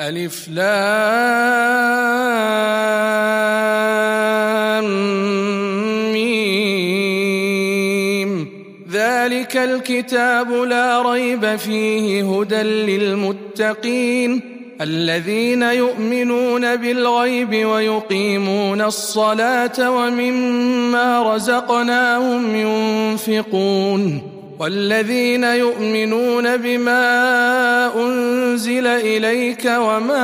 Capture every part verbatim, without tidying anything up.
ألف لام ميم ذلك الكتاب لا ريب فيه هدى للمتقين الذين يؤمنون بالغيب ويقيمون الصلاة ومما رزقناهم ينفقون والذين يؤمنون بما أنزل إليك وما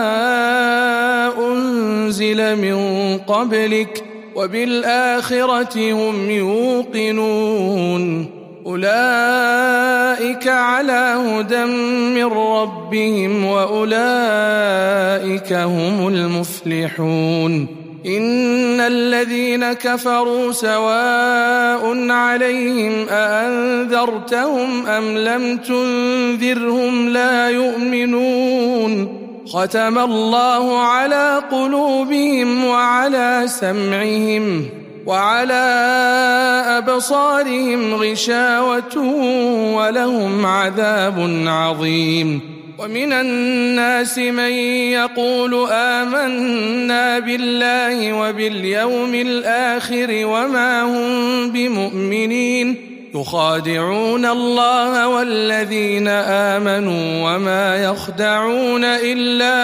أنزل من قبلك وبالآخرة هم يوقنون أولئك على هدى من ربهم وأولئك هم المفلحون إن الذين كفروا سواء عليهم أأنذرتهم أم لم تنذرهم لا يؤمنون ختم الله على قلوبهم وعلى سمعهم وعلى أبصارهم غشاوة ولهم عذاب عظيم ومن الناس من يقول آمنا بالله وباليوم الآخر وما هم بمؤمنين يخادعون الله والذين آمنوا وما يخدعون إلا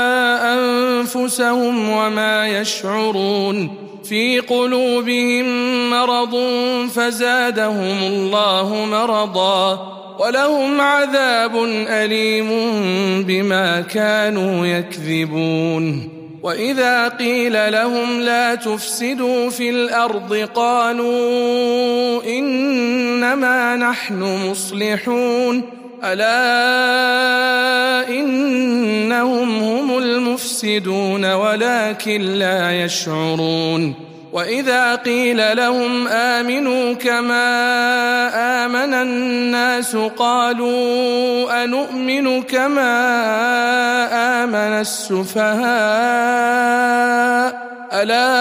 أنفسهم وما يشعرون في قلوبهم مرض فزادهم الله مرضا ولهم عذاب أليم بما كانوا يكذبون وإذا قيل لهم لا تفسدوا في الأرض قالوا إنما نحن مصلحون ألا إنهم هم المفسدون ولكن لا يشعرون وإذا قيل لهم آمنوا كما آمن الناس قالوا أنؤمن كما آمن السفهاء ألا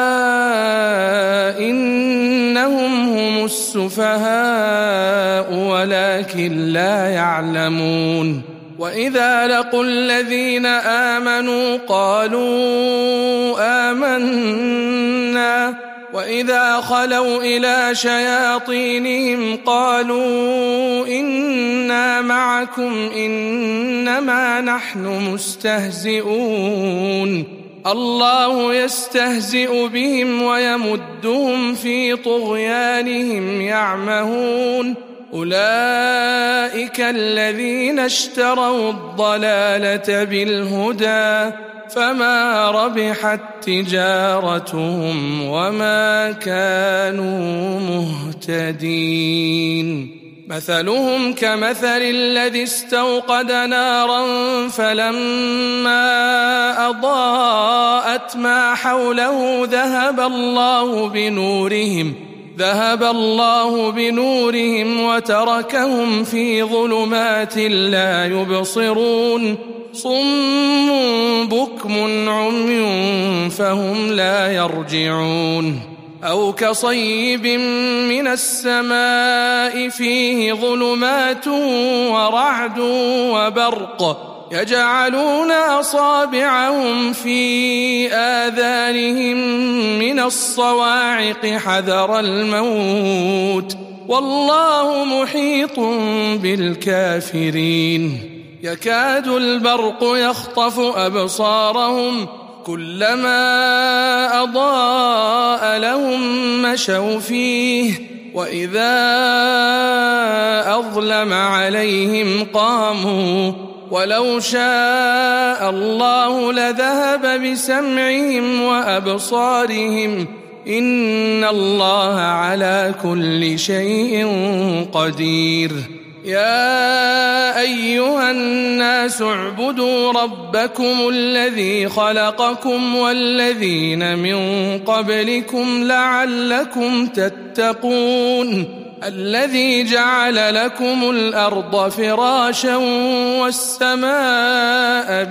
إنهم هم السفهاء ولكن لا يعلمون وإذا لقوا الذين آمنوا قالوا آمنا وإذا خلوا إلى شياطينهم قالوا إنا معكم إنما نحن مستهزئون الله يستهزئ بهم ويمدهم في طغيانهم يعمهون أولئك الذين اشتروا الضلالة بالهدى فما ربحت تجارتهم وما كانوا مهتدين مثلهم كمثل الذي استوقد نارا فلما أضاءت ما حوله ذهب الله بنورهم ذهب الله بنورهم وتركهم في ظلمات لا يبصرون صم بكم عمي فهم لا يرجعون أو كصيب من السماء فيه ظلمات ورعد وبرق يجعلون أصابعهم في آذانهم من الصواعق حذر الموت والله محيط بالكافرين يكاد البرق يخطف أبصارهم كلما أضاء لهم مشوا فيه وإذا أظلم عليهم قاموا ولو شاء الله لذهب بسمعهم وأبصارهم إن الله على كل شيء قدير يا أيها الناس اعبدوا ربكم الذي خلقكم والذين من قبلكم لعلكم تتقون الذي جعل لكم الأرض فراشا والسماء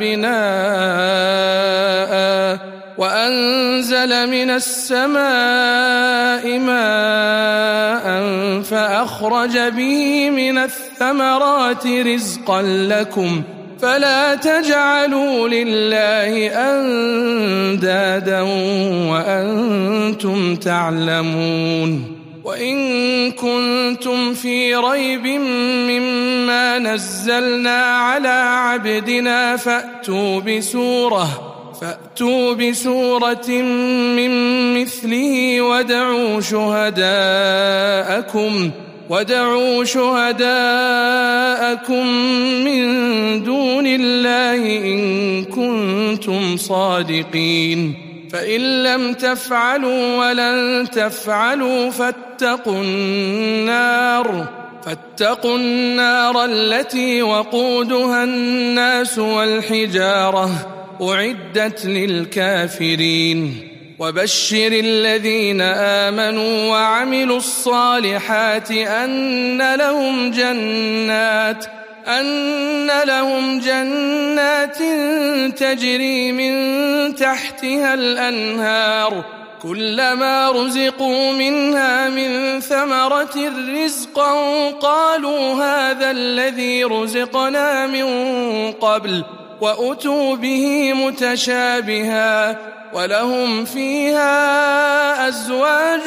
بناء وأنزل من السماء ماء فأخرج به من الثمرات رزقا لكم فلا تجعلوا لله أندادا وأنتم تعلمون وإن كنتم في ريب مما نزلنا على عبدنا فأتوا بسورة فأتوا بسورة من مثله وادعوا شهداءكم وادعوا شهداءكم من دون الله إن كنتم صادقين فإن لم تفعلوا ولن تفعلوا فاتقوا النار فاتقوا النار التي وقودها الناس والحجارة أعدت للكافرين وبشر الذين آمنوا وعملوا الصالحات أن لهم جنات أن لهم جنات تجري من تحتها الأنهار كلما رزقوا منها من ثمرة رزقا قالوا هذا الذي رزقنا من قبل وأتوا به متشابها ولهم فيها أزواج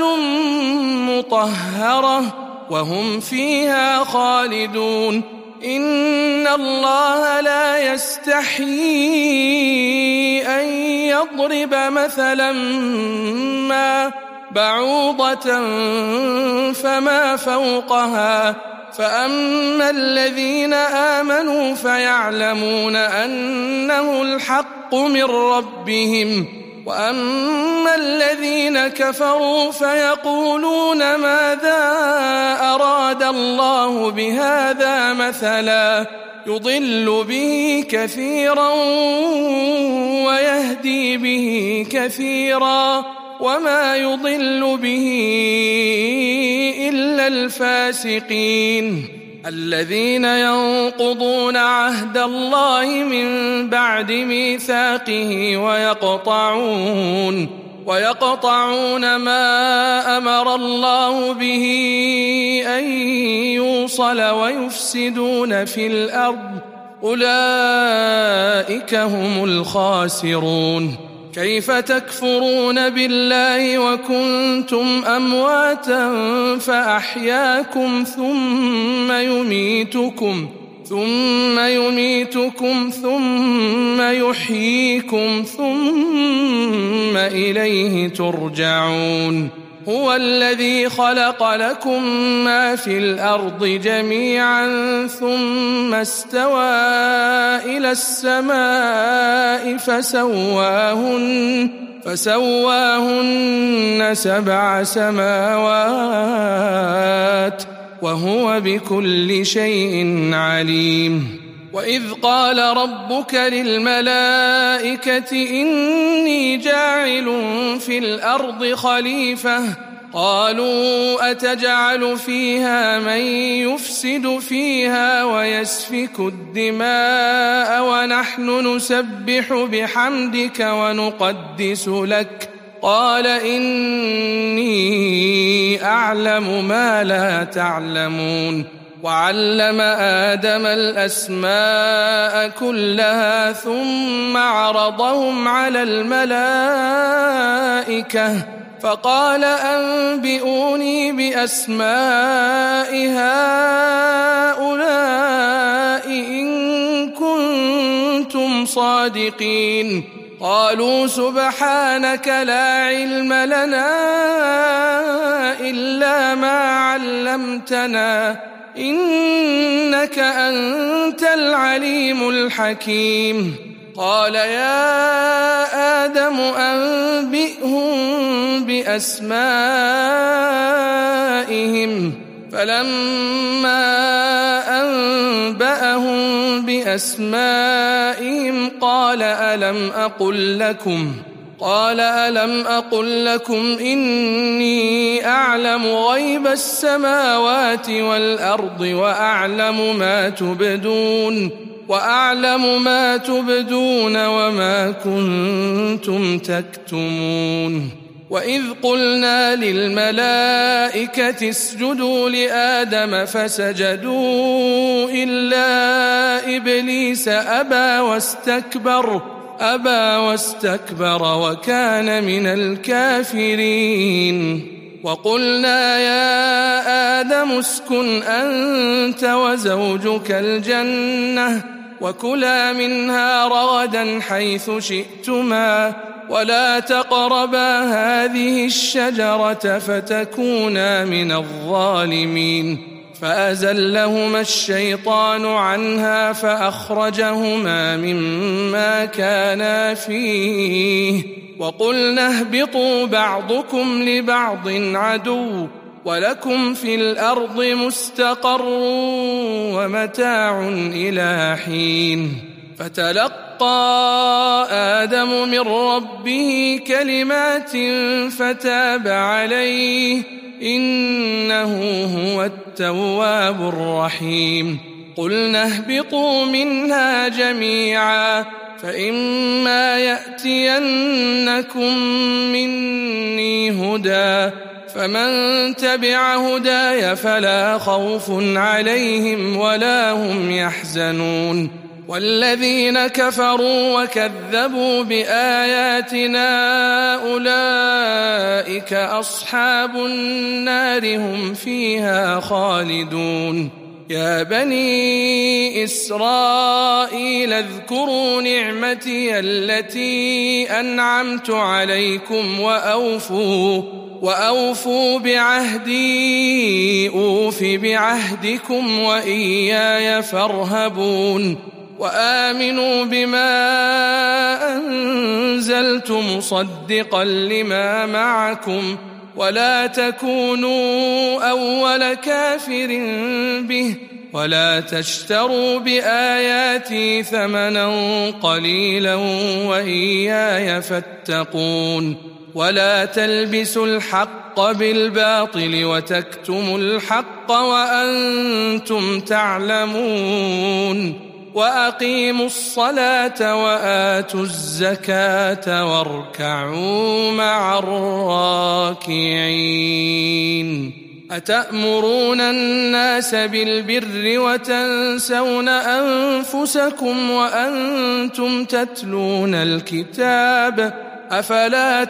مطهرة وهم فيها خالدون إن الله لا يستحيي أن يضرب مثلا ما بعوضة فما فوقها فأما الذين آمنوا فيعلمون أنه الحق من ربهم وأما الذين كفروا فيقولون ماذا أراد الله بهذا مثلا يضل به كثيرا ويهدي به كثيرا وما يضل به إلا الفاسقين الذين ينقضون عهد الله من بعد ميثاقه ويقطعون ويقطعون ما أمر الله به أن يوصل ويفسدون في الأرض أولئك هم الخاسرون كيف تكفرون بالله وكنتم أمواتا فأحياكم ثم يميتكم ثم يميتكم ثم يحييكم ثم إليه ترجعون هو الذي خلق لكم ما في الأرض جميعا ثم استوى إلى السماء فسواهن فسواهن سبع سماوات وهو بكل شيء عليم وإذ قال ربك للملائكة إني جاعل في الأرض خليفة قالوا أتجعل فيها من يفسد فيها ويسفك الدماء ونحن نسبح بحمدك ونقدس لك قال إني أعلم ما لا تعلمون وعلم آدم الأسماء كلها ثم عرضهم على الملائكة فقال أنبئوني بأسماء هؤلاء إن كنتم صادقين قالوا سبحانك لا علم لنا إلا ما علمتنا إنك أنت العليم الحكيم قال يا آدم أنبئهم بأسمائهم فلما أنبأهم بأسمائهم قال ألم أقل لكم قال ألم أقل لكم إني أعلم غيب السماوات والأرض وأعلم ما تبدون وأعلم ما تبدون وما كنتم تكتمون وإذ قلنا للملائكة اسجدوا لآدم فسجدوا إلا إبليس أبى واستكبر أبى واستكبر وكان من الكافرين وقلنا يا آدم اسكن أنت وزوجك الجنة وكلا منها رغدا حيث شئتما ولا تقربا هذه الشجرة فتكونا من الظالمين فأزلهما الشيطان عنها فأخرجهما مما كانا فيه وقلنا اهبطوا بعضكم لبعض عدو ولكم في الأرض مستقر ومتاع إلى حين فتلقى آدم من ربه كلمات فتاب عليه إنه هو التواب الرحيم قلنا اهبطوا منها جميعا فإما يأتينكم مني هدى فمن تبع هداي فلا خوف عليهم ولا هم يحزنون والذين كفروا وكذبوا بآياتنا أولئك أصحاب النار هم فيها خالدون يا بني إسرائيل اذكروا نعمتي التي أنعمت عليكم وأوفوا وأوفوا بعهدي أوف بعهدكم وإياي فارهبون وآمنوا بما أنزلت مصدقا لما معكم ولا تكونوا أول كافر به ولا تشتروا بآياتي ثمنا قليلا وإياي فاتقون ولا تلبسوا الحق بالباطل وتكتموا الحق وأنتم تعلمون وأقيموا الصلاة وآتوا الزكاة واركعوا مع الراكعين أتأمرون الناس بالبر وتنسون أنفسكم وأنتم تتلون الكتاب أفلا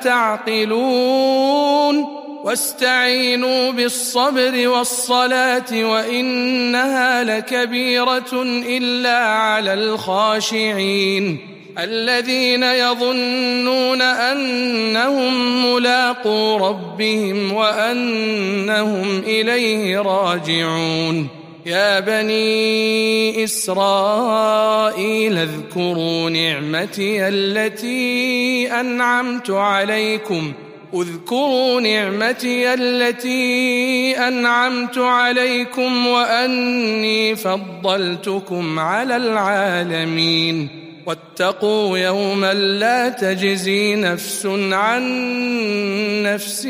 تعقلون واستعينوا بالصبر والصلاة وإنها لكبيرة إلا على الخاشعين الذين يظنون أنهم ملاقو ربهم وأنهم إليه راجعون يا بني إسرائيل اذكروا نعمتي التي أنعمت عليكم اذكروا نعمتي التي أنعمت عليكم وأني فضلتكم على العالمين واتقوا يوما لا تجزي نفس عن نفس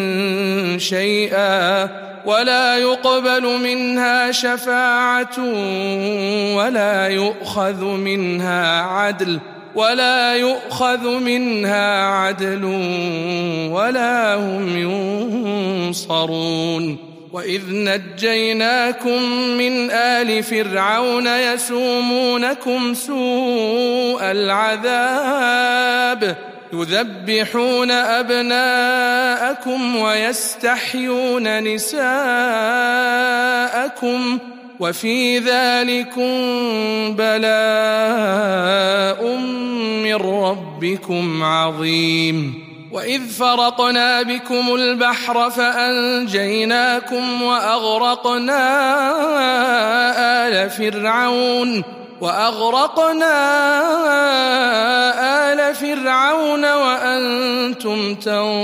شيئا ولا يقبل منها شفاعة ولا يؤخذ منها عدل ولا يؤخذ منها عدل ولا هم ينصرون وإذ نجيناكم من آل فرعون يسومونكم سوء العذاب يذبحون أبناءكم ويستحيون نساءكم وفي ذلكم بلاء من ربكم عظيم وإذ فرقنا بكم البحر فأنجيناكم وأغرقنا آل فرعون وأغرقنا آل فرعون وأنتم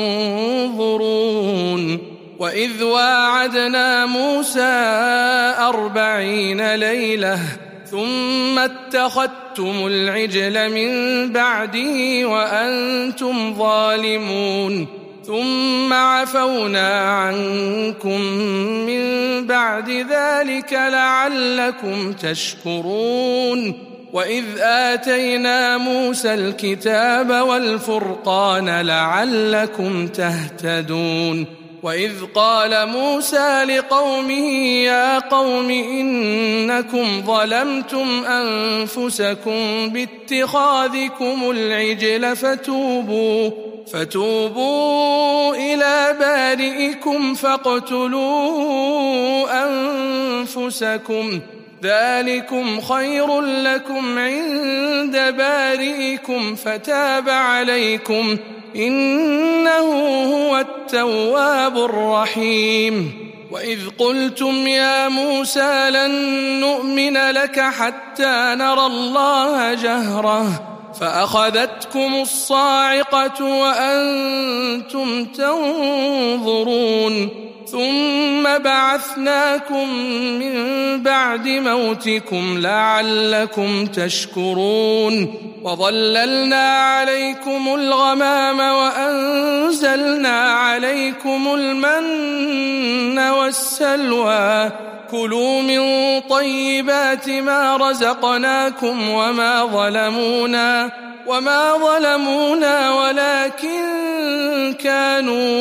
تنظرون وإذ واعدنا موسى أربعين ليلة ثم اتخذتم العجل من بعده وأنتم ظالمون ثم عفونا عنكم من بعد ذلك لعلكم تشكرون وإذ آتينا موسى الكتاب والفرقان لعلكم تهتدون وإذ قال موسى لقومه يا قوم إنكم ظلمتم أنفسكم باتخاذكم العجل فتوبوا فتوبوا إلى بارئكم فاقتلوا أنفسكم ذلكم خير لكم عند بارئكم فتاب عليكم إنه هو التواب الرحيم وإذ قلتم يا موسى لن نؤمن لك حتى نرى الله جهرة فأخذتكم الصاعقة وأنتم تنظرون ثم بعثناكم من بعد موتكم لعلكم تشكرون وظللنا عليكم الغمام وأنزلنا عليكم المن والسلوى كلوا من طيبات ما رزقناكم وما ظلمونا وما ظلمونا ولكن كانوا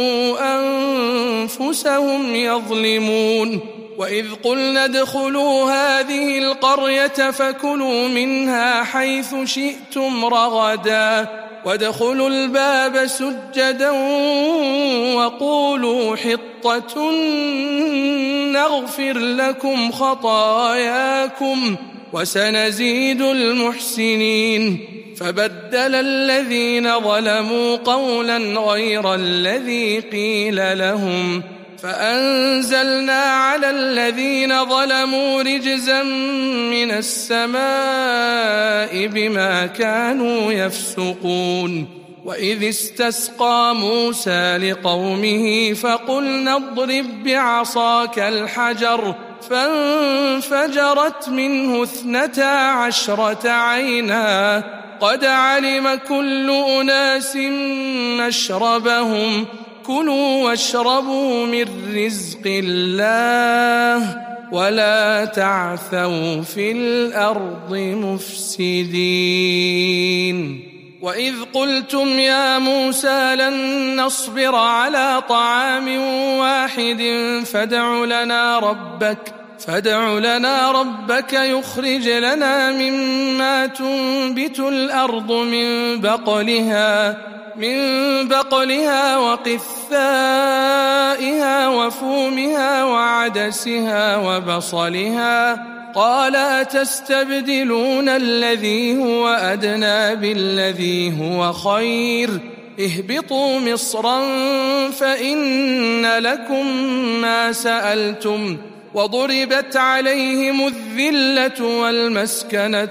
أنفسهم يظلمون وإذ قلنا ادخلوا هذه القرية فكلوا منها حيث شئتم رغدا وادخلوا الباب سجدا وقولوا حطة نغفر لكم خطاياكم وسنزيد المحسنين فبدل الذين ظلموا قولا غير الذي قيل لهم فأنزلنا على الذين ظلموا رجزا من السماء بما كانوا يفسقون وإذ استسقى موسى لقومه فقلنا اضرب بعصاك الحجر فانفجرت منه اثنتا عشرة عينا قد علم كل أناس مشربهم كلوا واشربوا من رزق الله ولا تعثوا في الأرض مفسدين وإذ قلتم يا موسى لن نصبر على طعام واحد فادع لنا ربك فادع لنا ربك يخرج لنا مما تنبت الأرض من بقلها من بقلها وقثائها وفومها وعدسها وبصلها قال أتستبدلون الذي هو أدنى بالذي هو خير اهبطوا مصرا فإن لكم ما سألتم وضربت عليهم الذلة والمسكنة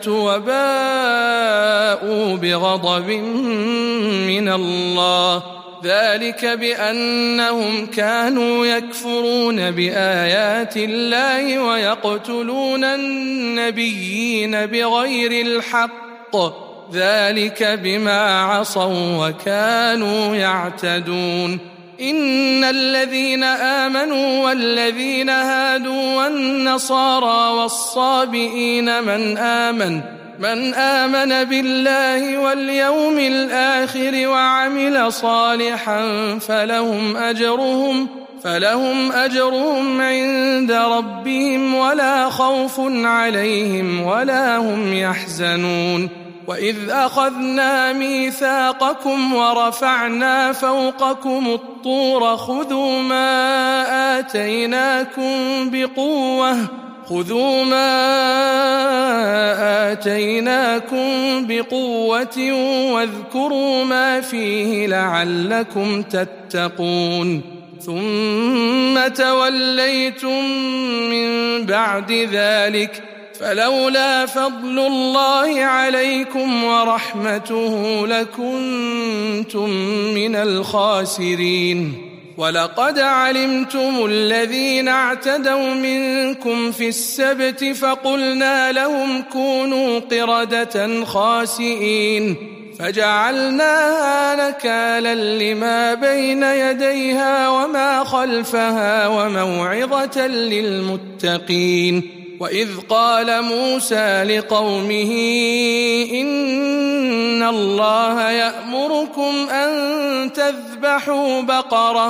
وباءوا بغضب من الله ذلك بأنهم كانوا يكفرون بآيات الله ويقتلون النبيين بغير الحق ذلك بما عصوا وكانوا يعتدون إن الذين آمنوا والذين هادوا والنصارى والصابئين من آمن من آمن بالله واليوم الآخر وعمل صالحا فلهم أجرهم فلهم أجرهم عند ربهم ولا خوف عليهم ولا هم يحزنون وإذ أخذنا ميثاقكم ورفعنا فوقكم الطور خذوا ما آتيناكم بقوة خذوا ما آتيناكم بقوة واذكروا ما فيه لعلكم تتقون ثم توليتم من بعد ذلك فلولا فضل الله عليكم ورحمته لكنتم من الخاسرين ولقد علمتم الذين اعتدوا منكم في السبت فقلنا لهم كونوا قردة خاسئين فجعلناها نكالا لما بين يديها وما خلفها وموعظة للمتقين وإذ قال موسى لقومه إن الله يأمركم أن تذبحوا بقرة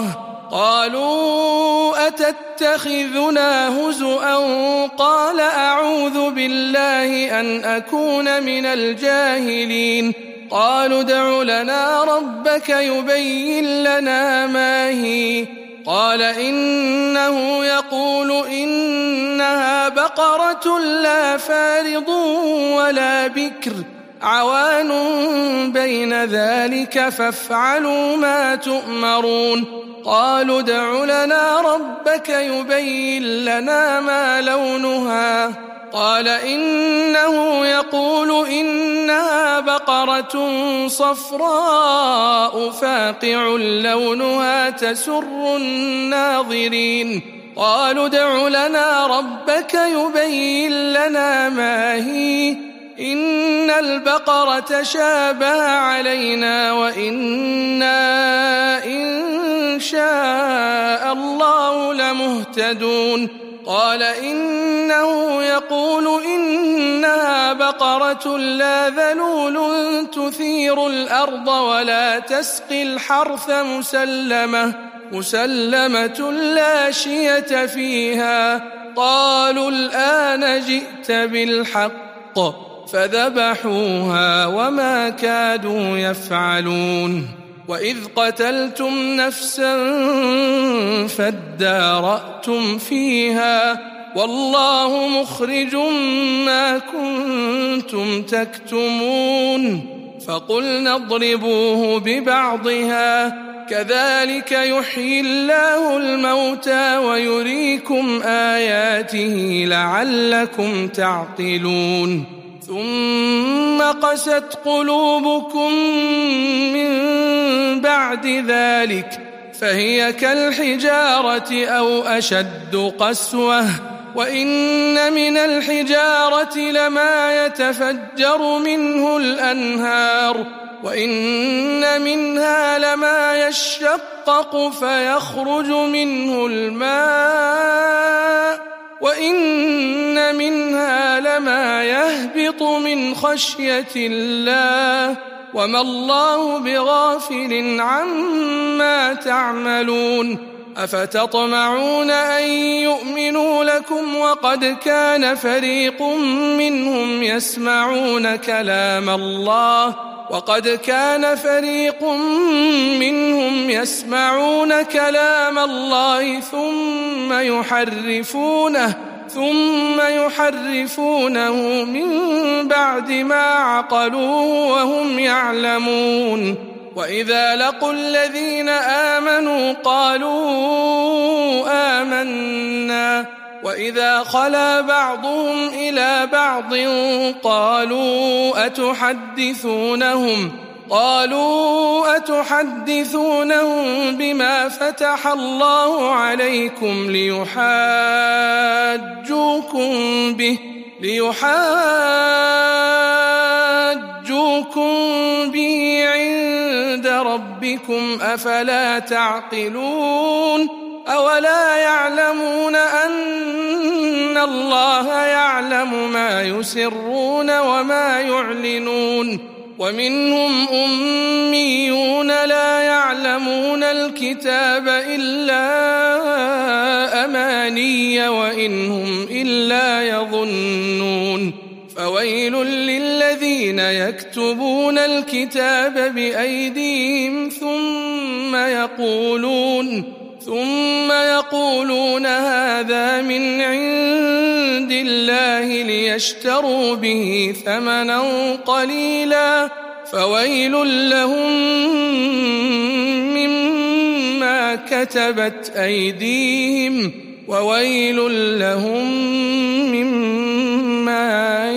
قالوا أتتخذنا هزؤا قال أعوذ بالله أن أكون من الجاهلين قالوا ادع لنا ربك يبين لنا ما هي قال إنه يقول إنها بقرة لا فارض ولا بكر عوان بين ذلك فافعلوا ما تؤمرون قالوا ادع لنا ربك يبين لنا ما لونها قال إنه يقول إنها بقرة صفراء فاقع لونها تسر الناظرين قالوا ادع لنا ربك يبين لنا ما هي إن البقرة شابه علينا وإنا إن شاء الله لمهتدون قال إنه يقول إنها بقرة لا ذلول تثير الأرض ولا تسقي الحرث مسلمة مسلمة لا شية فيها قالوا الآن جئت بالحق فذبحوها وما كادوا يفعلون وإذ قتلتم نفسا فادارأتم فيها والله مخرج ما كنتم تكتمون فقلنا اضربوه ببعضها كذلك يحيي الله الموتى ويريكم آياته لعلكم تعقلون ثم قست قلوبكم من بعد ذلك فهي كالحجارة أو أشد قسوة وإن من الحجارة لما يتفجر منه الأنهار وإن منها لما يشقق فيخرج منه الماء وإن منها لما يهبط من خشية الله وما الله بغافل عما تعملون أفتطمعون أن يؤمنوا لكم وقد كان فريق منهم يسمعون كلام الله وقد كان فريق منهم يسمعون كلام الله ثم يحرفونه ثم يحرفونه من بعد ما عقلوه وهم يعلمون وإذا لقوا الذين آمنوا قالوا آمنا وإذا خلا بعضهم إلى بعض قالوا أتحدثونهم قالوا أتحدثونهم بما فتح الله عليكم ليحاجوكم به ليحاجوكم به عند ربكم أفلا تعقلون أولا يعلمون أن الله يعلم ما يسرون وما يعلنون ومنهم أميون لا يعلمون الكتاب إلا أماني وإن هم إلا يظنون فويل للذين يكتبون الكتاب بأيديهم ثم يقولون ثم يقولون هذا من عند الله ليشتروا به ثمنا قليلا فويل لهم مما كتبت أيديهم وويل لهم مما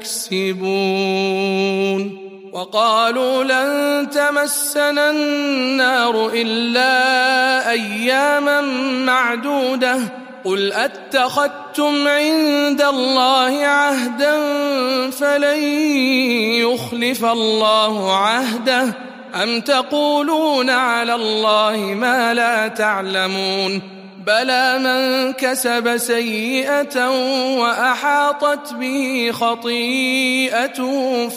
يكسبون وقالوا لن تمسنا النار إلا أياما معدودة قل أتخذتم عند الله عهدا فلن يخلف الله عهده أم تقولون على الله ما لا تعلمون بلى من كسب سيئة وأحاطت به خطيئته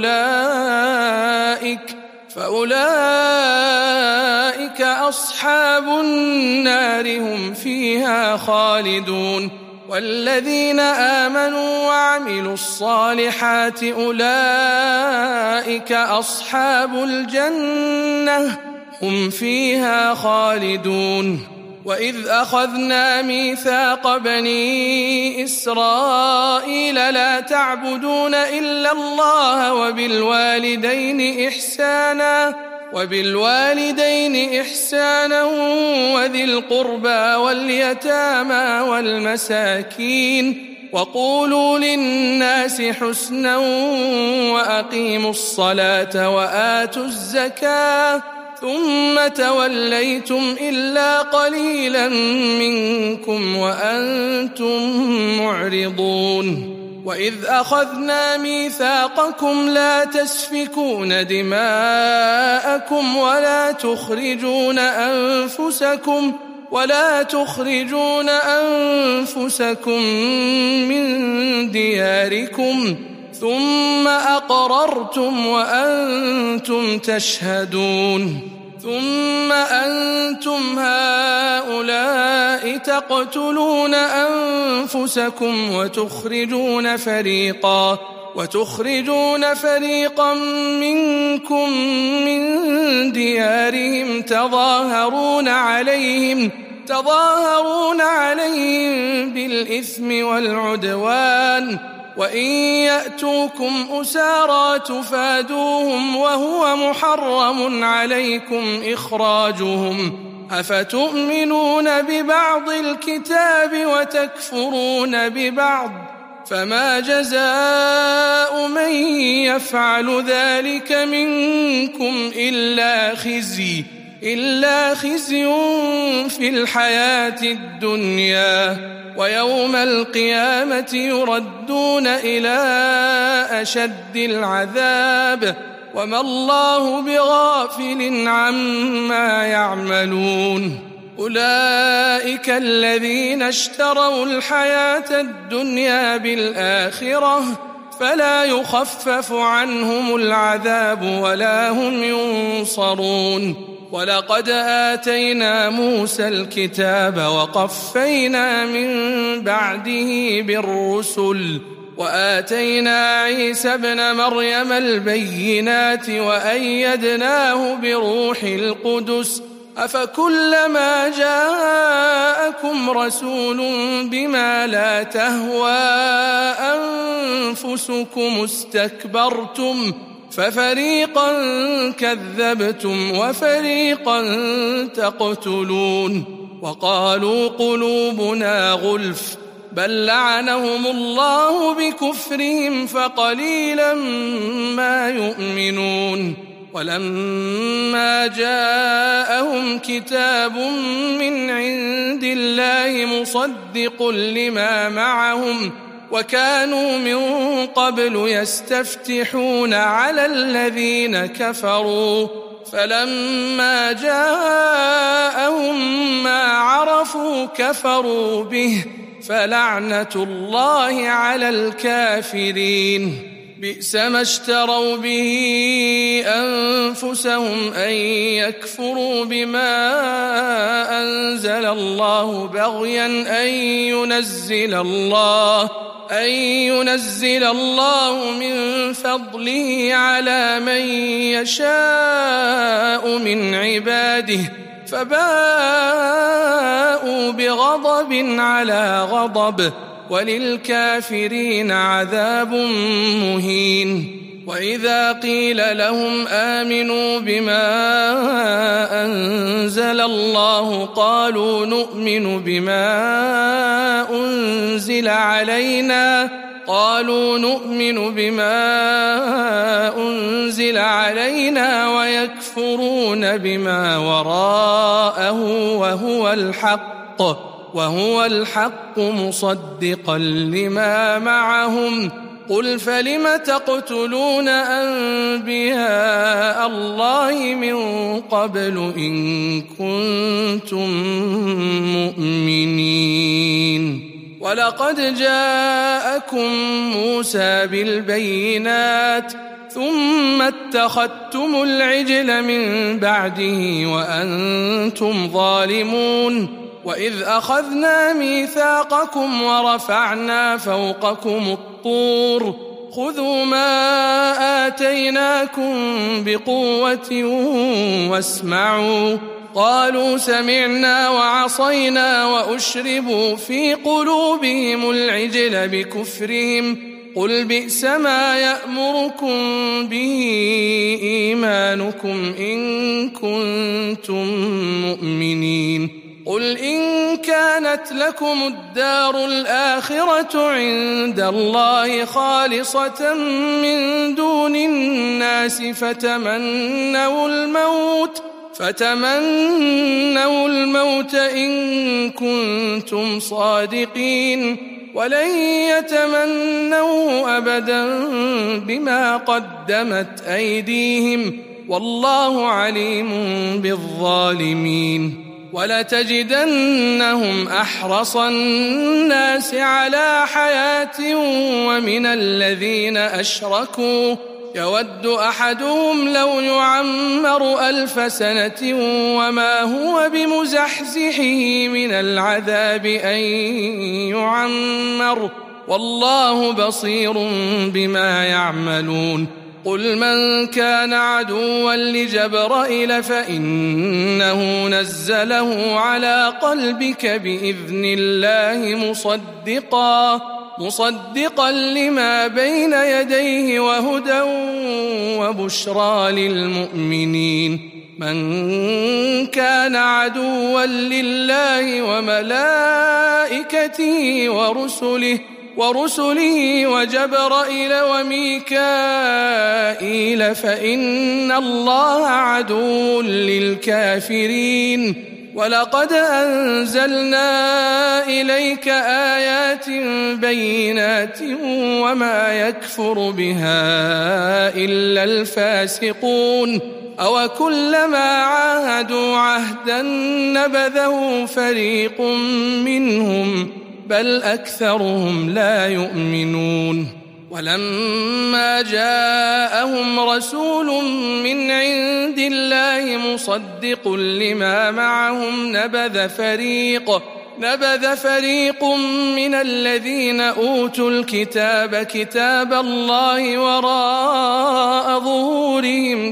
فأولئك فأولئك أصحاب النار هم فيها خالدون والذين آمنوا وعملوا الصالحات أولئك أصحاب الجنة هم فيها خالدون وإذ أخذنا ميثاق بني إسرائيل لا تعبدون إلا الله وبالوالدين إحسانا وبالوالدين إحسانا وذي القربى واليتامى والمساكين وقولوا للناس حسنا وأقيموا الصلاة وآتوا الزكاة ثم توليتم إلا قليلا منكم وأنتم معرضون وإذ أخذنا ميثاقكم لا تسفكون دماءكم ولا تخرجون أنفسكم ولا تخرجون أنفسكم من دياركم ثم أقررتم وأنتم تشهدون ثم أنتم هؤلاء تقتلون أنفسكم وتخرجون فريقا وتخرجون فريقا منكم من ديارهم تظاهرون عليهم تظاهرون عليهم بالإثم والعدوان وإن يأتوكم أسارى تفادوهم وهو محرم عليكم إخراجهم أفتؤمنون ببعض الكتاب وتكفرون ببعض فما جزاء من يفعل ذلك منكم إلا خزي إلا خزي في الحياة الدنيا ويوم القيامة يردون إلى أشد العذاب وما الله بغافل عما يعملون أولئك الذين اشتروا الحياة الدنيا بالآخرة فلا يخفف عنهم العذاب ولا هم ينصرون ولقد آتينا موسى الكتاب وقفينا من بعده بالرسل وآتينا عيسى ابن مريم البينات وأيدناه بروح القدس أفكلما جاءكم رسول بما لا تهوى أنفسكم استكبرتم ففريقا كذبتم وفريقا تقتلون وقالوا قلوبنا غلف بل لعنهم الله بكفرهم فقليلا ما يؤمنون ولما جاءهم كتاب من عند الله مصدق لما معهم وكانوا من قبل يستفتحون على الذين كفروا فلما جاءهم ما عرفوا كفروا به فلعنة الله على الكافرين بئس ما اشتروا به أنفسهم أن يكفروا بما أنزل الله بغيا أن ينزل الله أن ينزل الله من فضله على من يشاء من عباده فباءوا بغضب على غضب وللكافرين عذاب مهين وإذا قيل لهم آمنوا بما أنزل الله قالوا نؤمن بما أنزل علينا قالوا نؤمن بما أنزل علينا ويكفرون بما وراءه وهو الحق وهو الحق مصدقا لما معهم قل فلم تقتلون أنبياء الله من قبل إن كنتم مؤمنين. ولقد جاءكم موسى بالبينات ثم اتخذتم العجل من بعده وأنتم ظالمون. وإذ أخذنا ميثاقكم ورفعنا فوقكم الطور خذوا ما آتيناكم بقوة واسمعوا. قالوا سمعنا وعصينا وأشربوا في قلوبهم العجل بكفرهم قل بئس ما يأمركم به إيمانكم إن كنتم مؤمنين. قل إن كانت لكم الدار الآخرة عند الله خالصة من دون الناس فتمنوا الموت فتمنوا الموت إن كنتم صادقين ولن يتمنوه أبدا بما قدمت أيديهم والله عليم بالظالمين. ولتجدنهم أحرص الناس على حياة ومن الذين أشركوا يود أحدهم لو يعمر ألف سنة وما هو بمزحزحه من العذاب أن يعمر والله بصير بما يعملون. قل من كان عدوا لجبرائيل فإنه نزله على قلبك بإذن الله مصدقا مصدقا لما بين يديه وهدى وبشرى للمؤمنين. من كان عدوا لله وملائكته ورسله ورسله وجبرائيل وميكائيل فإن الله عدو للكافرين. ولقد أنزلنا إليك آيات بينات وما يكفر بها إلا الفاسقون. أو كلما عاهدوا عهدا نبذه فريق منهم بل أكثرهم لا يؤمنون. ولما جاءهم رسول من عند الله مصدق لما معهم نبذ فريق نبذ فريق من الذين أوتوا الكتاب كتاب الله وراء ظهورهم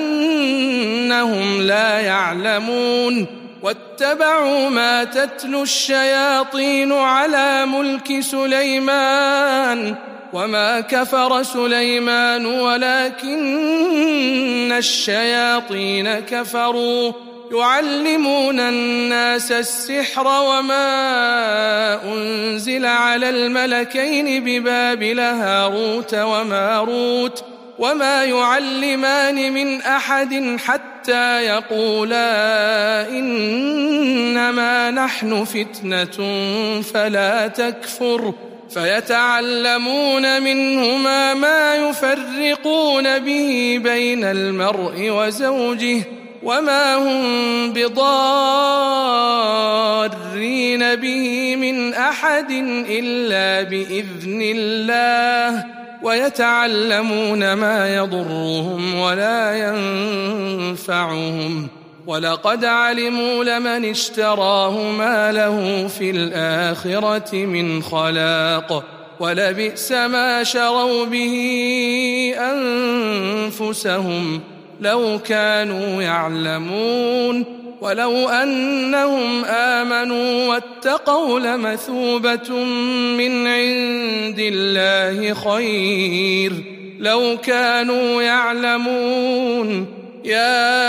كأنهم لا يعلمون. واتبعوا ما تتلو الشياطين على ملك سليمان وما كفر سليمان ولكن الشياطين كفروا يعلمون الناس السحر وما أنزل على الملكين ببابل هاروت وماروت وما يعلمان من أحد حتى يقولا إنما نحن فتنة فلا تكفر فيتعلمون منهما ما يفرقون به بين المرء وزوجه وما هم بضارين به من أحد إلا بإذن الله ويتعلمون ما يضرهم ولا ينفعهم ولقد علموا لمن اشتراه ما له في الآخرة من خلاق ولبئس ما شروا به أنفسهم لو كانوا يعلمون. ولو أنهم آمنوا واتقوا لمثوبة من عند الله خير لو كانوا يعلمون. يا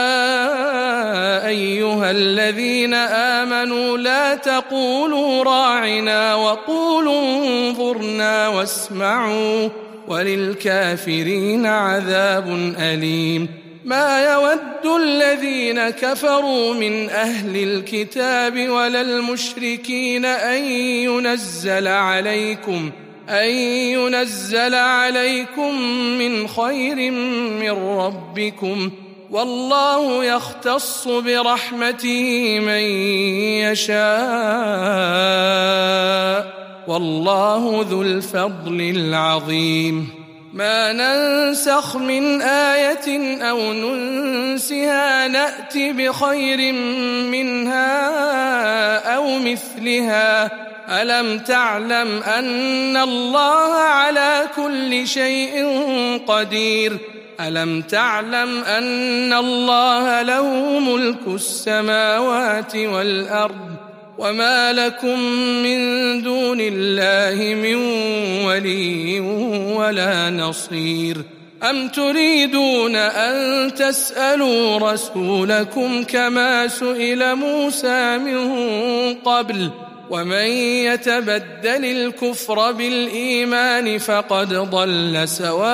أيها الذين آمنوا لا تقولوا راعنا وقولوا انظرنا واسمعوا وللكافرين عذاب أليم. ما يود الذين كفروا من أهل الكتاب ولا المشركين أن ينزل عليكم أن ينزل عليكم من خير من ربكم، والله يختص برحمته من يشاء، والله ذو الفضل العظيم. ما ننسخ من آية أو ننسها نأت بخير منها أو مثلها. ألم تعلم أن الله على كل شيء قدير؟ ألم تعلم أن الله له ملك السماوات والأرض، وما لكم من دون الله من ولي ولا نصير؟ أم تريدون أن تسألوا رسولكم كما سئل موسى من قبل؟ ومن يتبدل الكفر بالإيمان فقد ضل سواء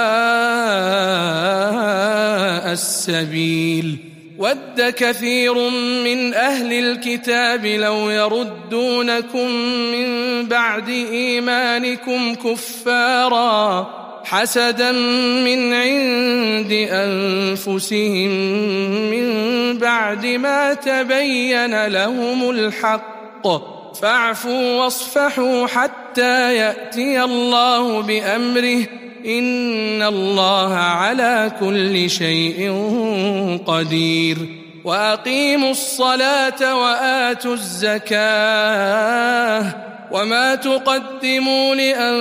السبيل. ود كثير من أهل الكتاب لو يردونكم من بعد إيمانكم كفارا حسدا من عند أنفسهم من بعد ما تبين لهم الحق، فاعفوا واصفحوا حتى يأتي الله بأمره، إن الله على كل شيء قدير. وأقيموا الصلاة وآتوا الزكاة، وما تقدموا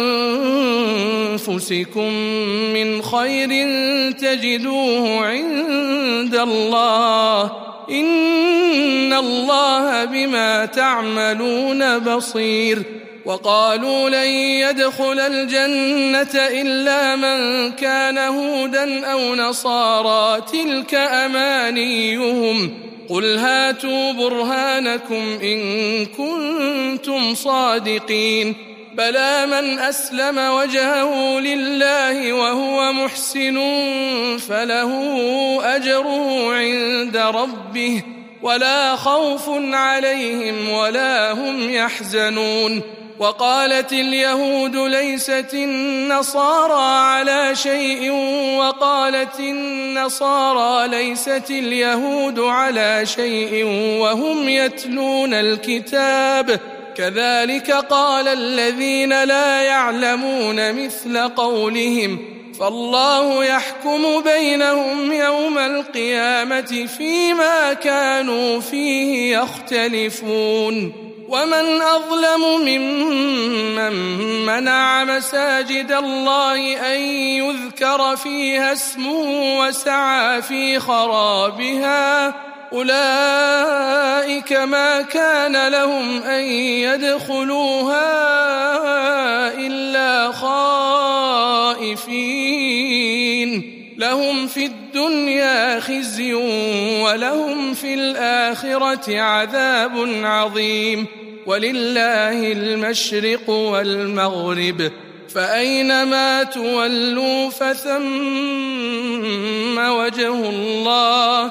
لأنفسكم من خير تجدوه عند الله، إن الله بما تعملون بصير. وقالوا لن يدخل الجنة إلا من كان هودا أو نصارى، تلك أمانيهم، قل هاتوا برهانكم إن كنتم صادقين. بلى من أسلم وجهه لله وهو محسن فله أجره عند ربه، ولا خوف عليهم ولا هم يحزنون. وقالت اليهود ليست النصارى على شيء، وقالت النصارى ليست اليهود على شيء وهم يتلون الكتاب، كذلك قال الذين لا يعلمون مثل قولهم، فالله يحكم بينهم يوم القيامة فيما كانوا فيه يختلفون. ومن أظلم ممن منع مساجد الله أن يذكر فيها اسمه وسعى في خرابها، أولئك ما كان لهم أن يدخلوها إلا خائفين، لهم في الدنيا خزي ولهم في الآخرة عذاب عظيم. ولله المشرق والمغرب، فأينما تولوا فثم وجه الله،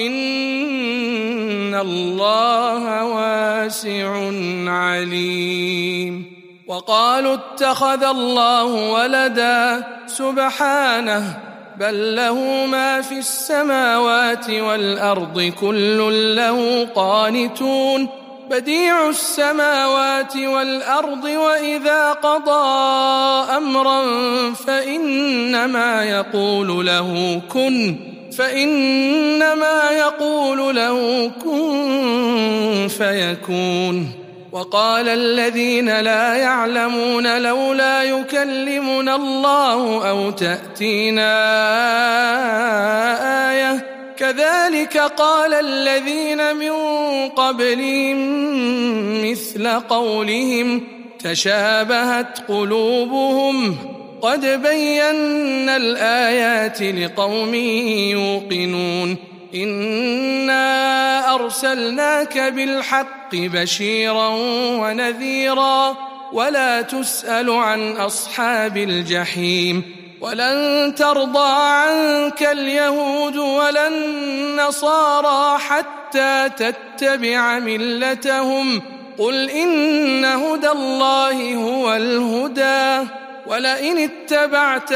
إن الله واسع عليم. وقالوا اتخذ الله ولدا، سبحانه، بل له ما في السماوات والأرض كل له قانتون، بديع السماوات والأرض، وإذا قضى أمرا فإنما يقول له كن فإنما يقول له كن فيكون. وقال الذين لا يعلمون لولا يكلمنا الله أو تأتينا آية، كذلك قال الذين من قبلهم مثل قولهم تشابهت قلوبهم، قد بينا الآيات لقوم يوقنون. إنا أرسلناك بالحق بشيرا ونذيرا، ولا تسأل عن أصحاب الجحيم. ولن ترضى عنك اليهود ولا النصارى حتى تتبع ملتهم، قل إن هدى الله هو الهدى ولئن اتبعت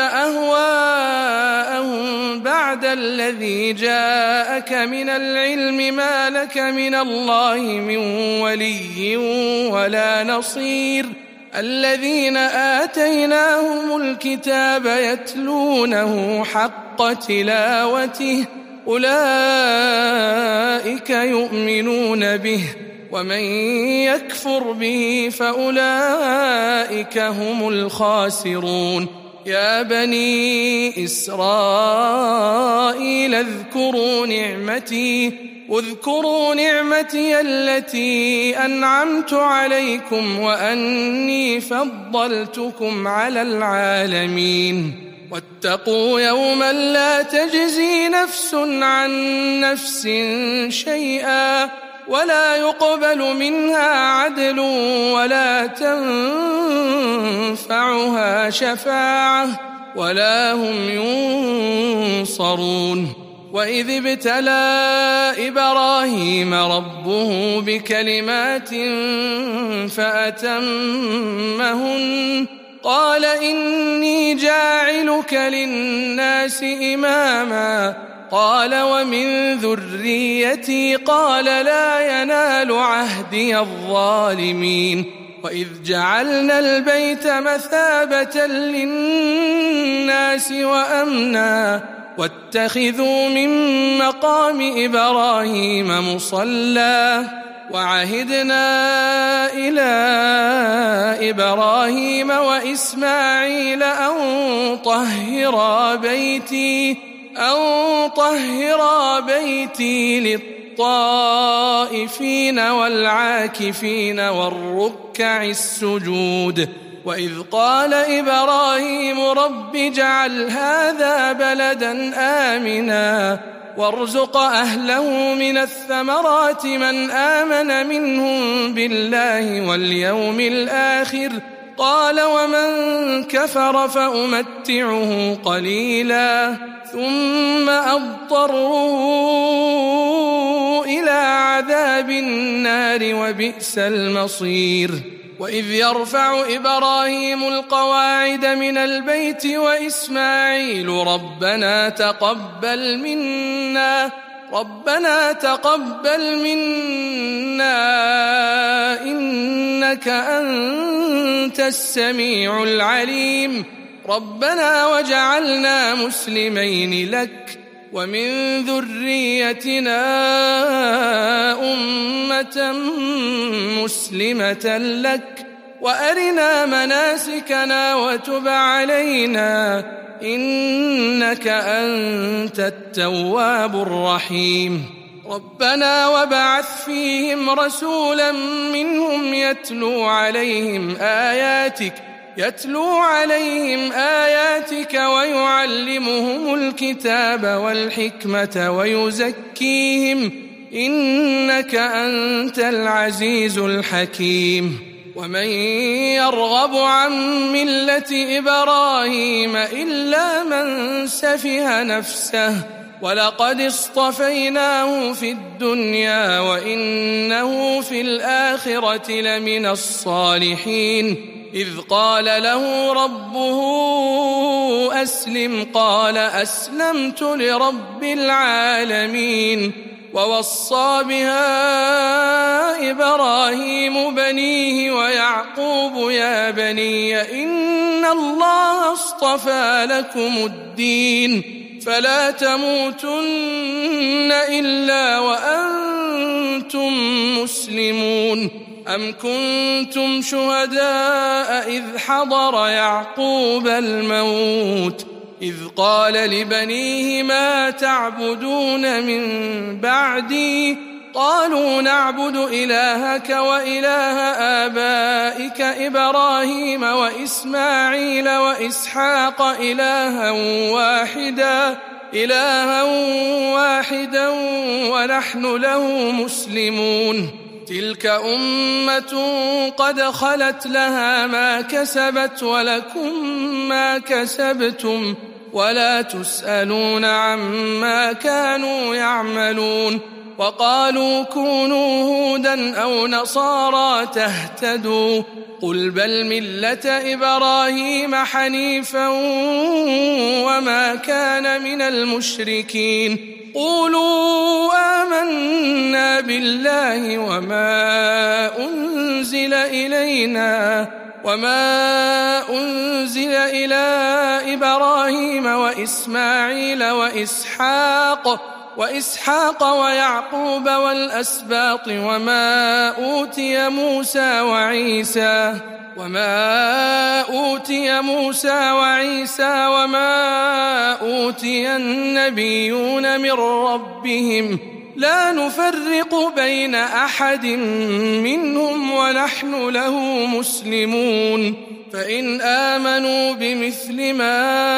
أهواءهم بعد الذي جاءك من العلم ما لك من الله من ولي ولا نصير الذين آتيناهم الكتاب يتلونه حق تلاوته أولئك يؤمنون به ومن يكفر به فأولئك هم الخاسرون يا بني إسرائيل اذكروا نعمتي اذكروا نعمتي التي أنعمت عليكم وأني فضلتكم على العالمين واتقوا يوما لا تجزي نفس عن نفس شيئا ولا يقبل منها عدل ولا تنفعها شفاعة ولا هم ينصرون وإذ ابتلى إبراهيم ربه بكلمات فأتمهن قال إني جاعلك للناس إماما قال ومن ذريتي قال لا ينال عهدي الظالمين وإذ جعلنا البيت مثابة للناس وأمنا واتخذوا من مقام إبراهيم مصلى وعهدنا إلى إبراهيم وإسماعيل أن طهرا بيتي أن طهرا بيتي للطائفين والعاكفين والركع السجود وإذ قال إبراهيم رب اجعل هذا بلدا آمنا وارزق أهله من الثمرات من آمن منهم بالله واليوم الآخر قال ومن كفر فأمتعه قليلا ثم أضطره إلى عذاب النار وبئس المصير وإذ يرفع إبراهيم القواعد من البيت وإسماعيل ربنا تقبل منا ربنا تقبل منا إنك أنت السميع العليم ربنا وجعلنا مسلمين لك ومن ذريتنا أمة مسلمة لك وأرنا مناسكنا وتب علينا إنك أنت التواب الرحيم ربنا وابعث فيهم رسولا منهم يتلو عليهم آياتك يتلو عليهم آياتك ويعلمهم الكتاب والحكمة ويزكيهم إنك أنت العزيز الحكيم ومن يرغب عن ملة إبراهيم إلا من سفه نفسه ولقد اصطفيناه في الدنيا وإنه في الآخرة لمن الصالحين إذ قال له ربه أسلم قال أسلمت لرب العالمين ووصى بها إبراهيم بنيه ويعقوب يا بني إن الله اصطفى لكم الدين فلا تموتن إلا وأنتم مسلمون أم كنتم شهداء إذ حضر يعقوب الموت إذ قال لبنيه ما تعبدون من بعدي قالوا نعبد إلهك وإله آبائك إبراهيم وإسماعيل وإسحاق إلها واحدا إلها واحدا ونحن له مسلمون تلك أمة قد خلت لها ما كسبت ولكم ما كسبتم ولا تسألون عما كانوا يعملون وقالوا كونوا هودا أو نصارى تهتدوا قل بل ملة إبراهيم حنيفا وما كان من المشركين قولوا آمنا بالله وما أنزل إلينا وما أنزل إلى إبراهيم وإسماعيل وإسحاق وإسحاق ويعقوب والأسباط وما أوتي موسى وعيسى وما أوتي موسى وعيسى وما أوتي النبيون من ربهم لا نفرق بين أحد منهم ونحن له مسلمون فإن آمنوا بمثل ما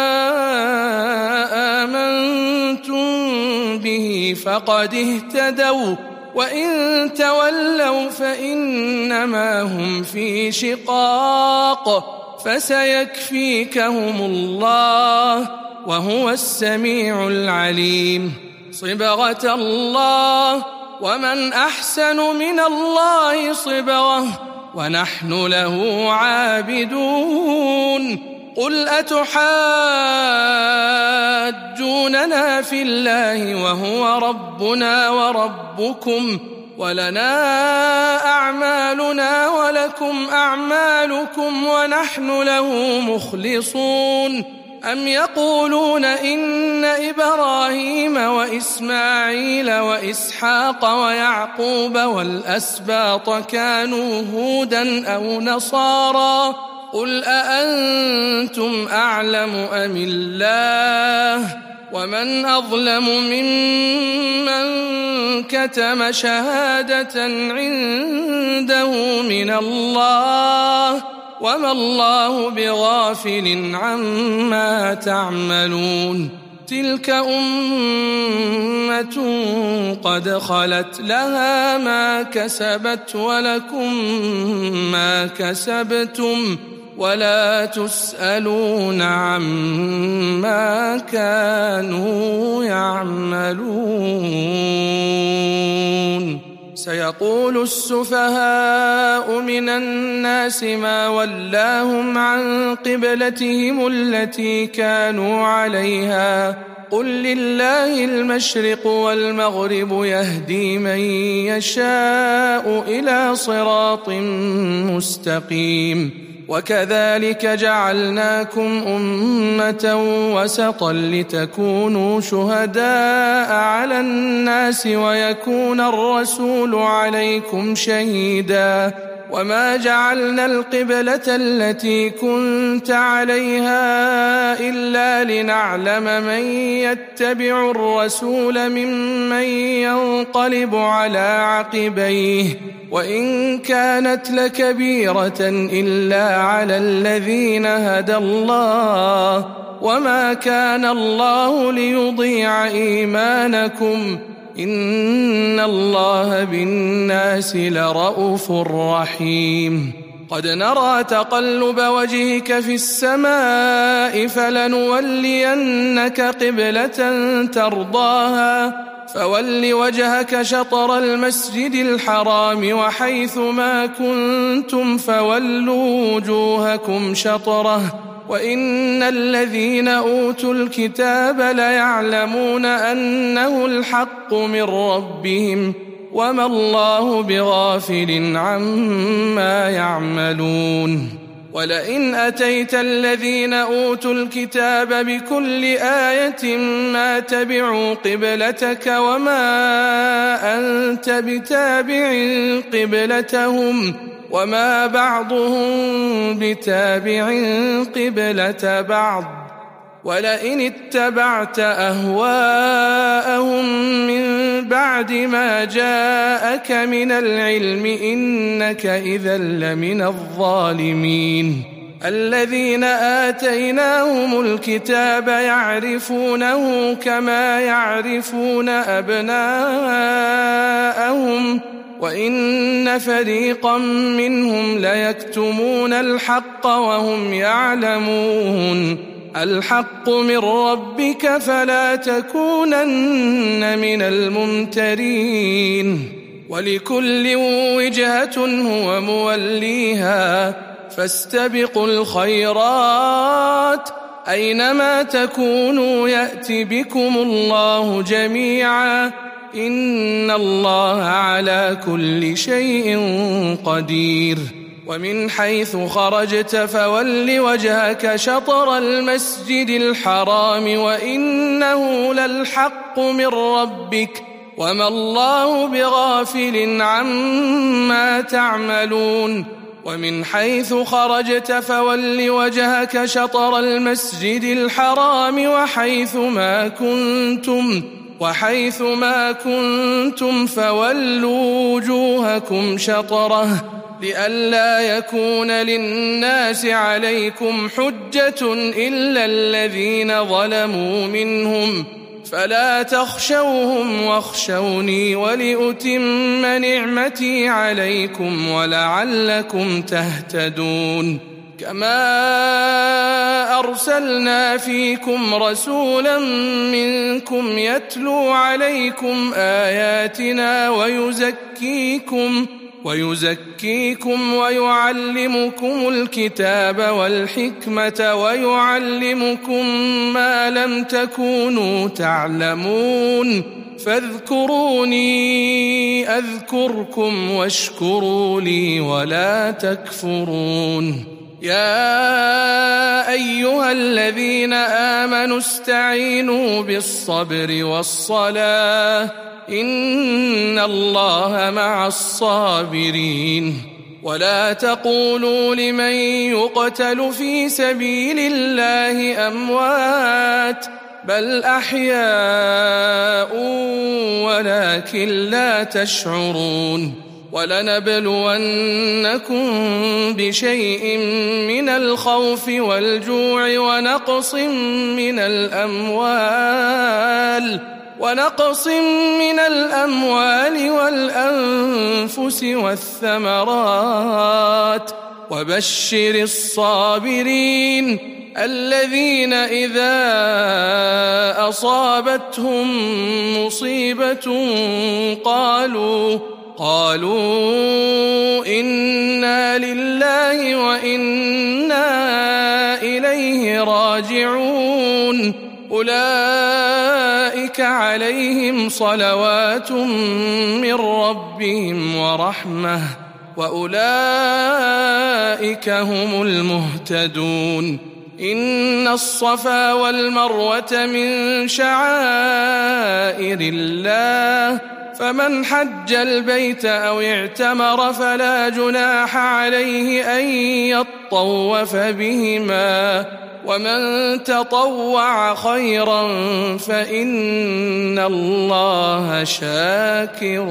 آمنتم به فقد اهتدوا وإن تولوا فإنما هم في شقاق فسيكفيكهم الله وهو السميع العليم صبغة الله ومن أحسن من الله صبغة ونحن له عابدون قل أتحاجوننا في الله وهو ربنا وربكم ولنا أعمالنا ولكم أعمالكم ونحن له مخلصون أم يقولون إن إبراهيم وإسماعيل وإسحاق ويعقوب والأسباط كانوا هودا أو نصارى قل أأنتم أعلم أم الله ومن أظلم ممن كتم شهادة عنده من الله وما الله بغافل عما تعملون تلك أمة قد خلت لها ما كسبت ولكم ما كسبتم ولا تسألون عما كانوا يعملون سيقول السفهاء من الناس ما ولاهم عن قبلتهم التي كانوا عليها قل لله المشرق والمغرب يهدي من يشاء إلى صراط مستقيم وكذلك جعلناكم أمة وسطا لتكونوا شهداء على الناس ويكون الرسول عليكم شهيدا وما جعلنا القبلة التي كنت عليها إلا لنعلم من يتبع الرسول ممن ينقلب على عقبيه وإن كانت لكبيرة إلا على الذين هدى الله وما كان الله ليضيع إيمانكم إن الله بالناس لرءوف رحيم قد نرى تقلب وجهك في السماء فلنولينك قبلة ترضاها فول وجهك شطر المسجد الحرام وحيث ما كنتم فولوا وجوهكم شطره وإن الذين أوتوا الكتاب ليعلمون أنه الحق من ربهم وما الله بغافل عما يعملون ولئن أتيت الذين أوتوا الكتاب بكل آية ما تبعوا قبلتك وما أنت بتابع قبلتهم وما بعضهم بتابع قبلة بعض ولئن اتبعت أهواءهم من بعد ما جاءك من العلم إنك إذا لمن الظالمين الذين آتيناهم الكتاب يعرفونه كما يعرفون أبناءهم وإن فريقا منهم ليكتمون الحق وهم يعلمون الحق من ربك فلا تكونن من الممترين ولكل وجهة هو موليها فاستبقوا الخيرات أينما تكونوا يأت بكم الله جميعا إن الله على كل شيء قدير ومن حيث خرجت فول وجهك شطر المسجد الحرام وإنه للحق من ربك وما الله بغافل عما تعملون ومن حيث خرجت فول وجهك شطر المسجد الحرام وحيث ما كنتم وحيث ما كنتم فولوا وجوهكم شطره لئلا يكون للناس عليكم حجة إلا الذين ظلموا منهم فلا تخشوهم واخشوني ولأتم نعمتي عليكم ولعلكم تهتدون كما أرسلنا فيكم رسولا منكم يتلو عليكم آياتنا ويزكيكم ويزكيكم ويعلمكم الكتاب والحكمة ويعلمكم ما لم تكونوا تعلمون فاذكروني أذكركم واشكروا لي ولا تكفرون يا أيها الذين آمنوا استعينوا بالصبر والصلاة إن الله مع الصابرين ولا تقولوا لمن يقتل في سبيل الله أموات بل أحياء ولكن لا تشعرون ولنبلونكم بشيء من الخوف والجوع ونقص من الأموال ونقص من الأموال والأنفس والثمرات وبشر الصابرين الذين إذا أصابتهم مصيبة قالوا قالوا إنا لله وإنا إليه راجعون أولئك عليهم صلوات من ربهم ورحمة وأولئك هم المهتدون إن الصفا والمروة من شعائر الله فمن حج البيت أو اعتمر فلا جناح عليه أن يطوف بهما ومن تطوع خيرا فإن الله شاكر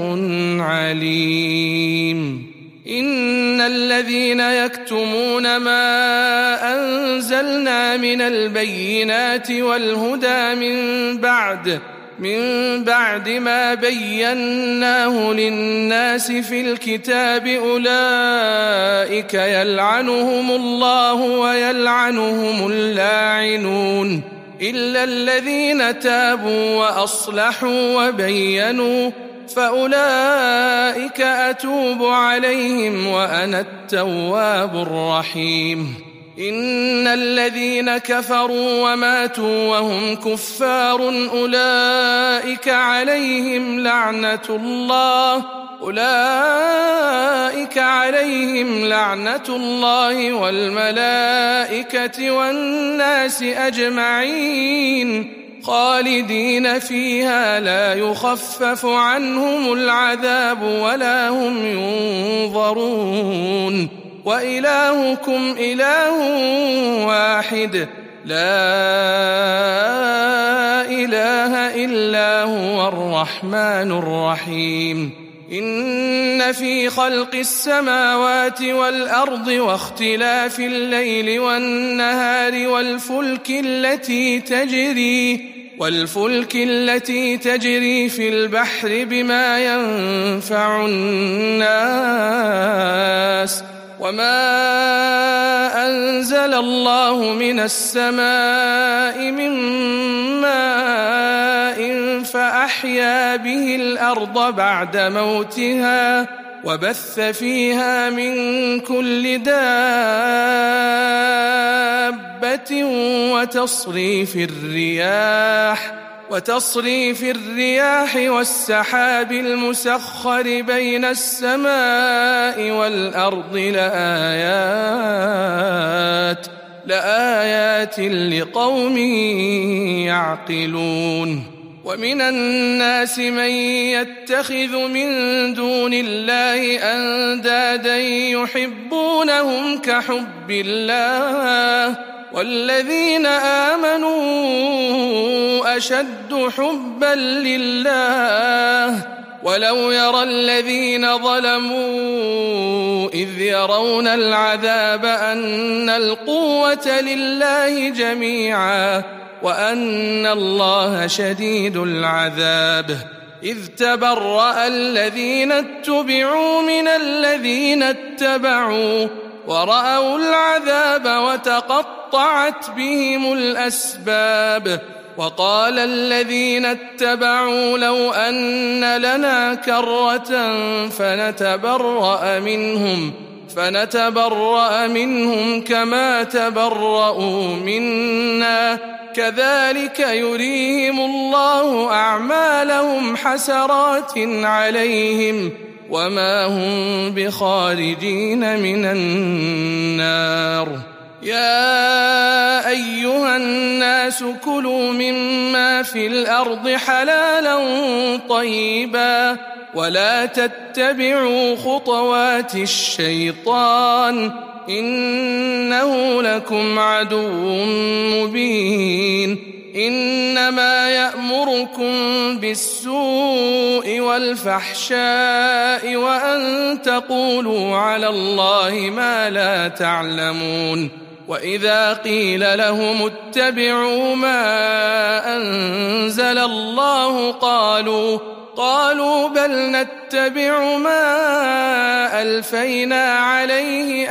عليم إن الذين يكتمون ما أنزلنا من البينات والهدى من بعد من بعد ما بيناه للناس في الكتاب أولئك يلعنهم الله ويلعنهم اللاعنون إلا الذين تابوا وأصلحوا وبينوا فأولئك أتوب عليهم وأنا التواب الرحيم إن الذين كفروا وماتوا وهم كفار أولئك عليهم لعنة الله أولئك عليهم لعنة الله والملائكة والناس أجمعين خالدين فيها لا يخفف عنهم العذاب ولا هم ينظرون وإلهكم إله واحد لا إله إلا هو الرحمن الرحيم إن في خلق السماوات والأرض واختلاف الليل والنهار والفلك التي تجري والفلك التي تجري في البحر بما ينفع الناس وما أنزل الله من السماء من ماء فأحيا به الأرض بعد موتها وبث فيها من كل دابة وتصريف الرياح وتصريف الرياح والسحاب المسخر بين السماء والأرض لآيات لآيات لقوم يعقلون. ومن الناس من يتخذ من دون الله أندادا يحبونهم كحب الله والذين آمنوا أشد حبا لله ولو يرى الذين ظلموا إذ يرون العذاب أن القوة لله جميعا وأن الله شديد العذاب. إذ تبرأ الذين اتبعوا من الذين اتبعوا ورأوا العذاب وتقطعت بهم الأسباب. وقال الذين اتبعوا لو أن لنا كرة فنتبرأ منهم فنتبرأ منهم كما تبرأوا منا كذلك يريهم الله أعمالهم حسرات عليهم وما هم بخارجين من النار. يا أيها الناس كلوا مما في الأرض حلالا طيبا ولا تتبعوا خطوات الشيطان إنه لكم عدو مبين. إنما يأمركم بالسوء والفحشاء وأن تقولوا على الله ما لا تعلمون. وإذا قيل لهم اتبعوا ما أنزل الله قالوا قالوا بل نتبع ما ألفينا عليه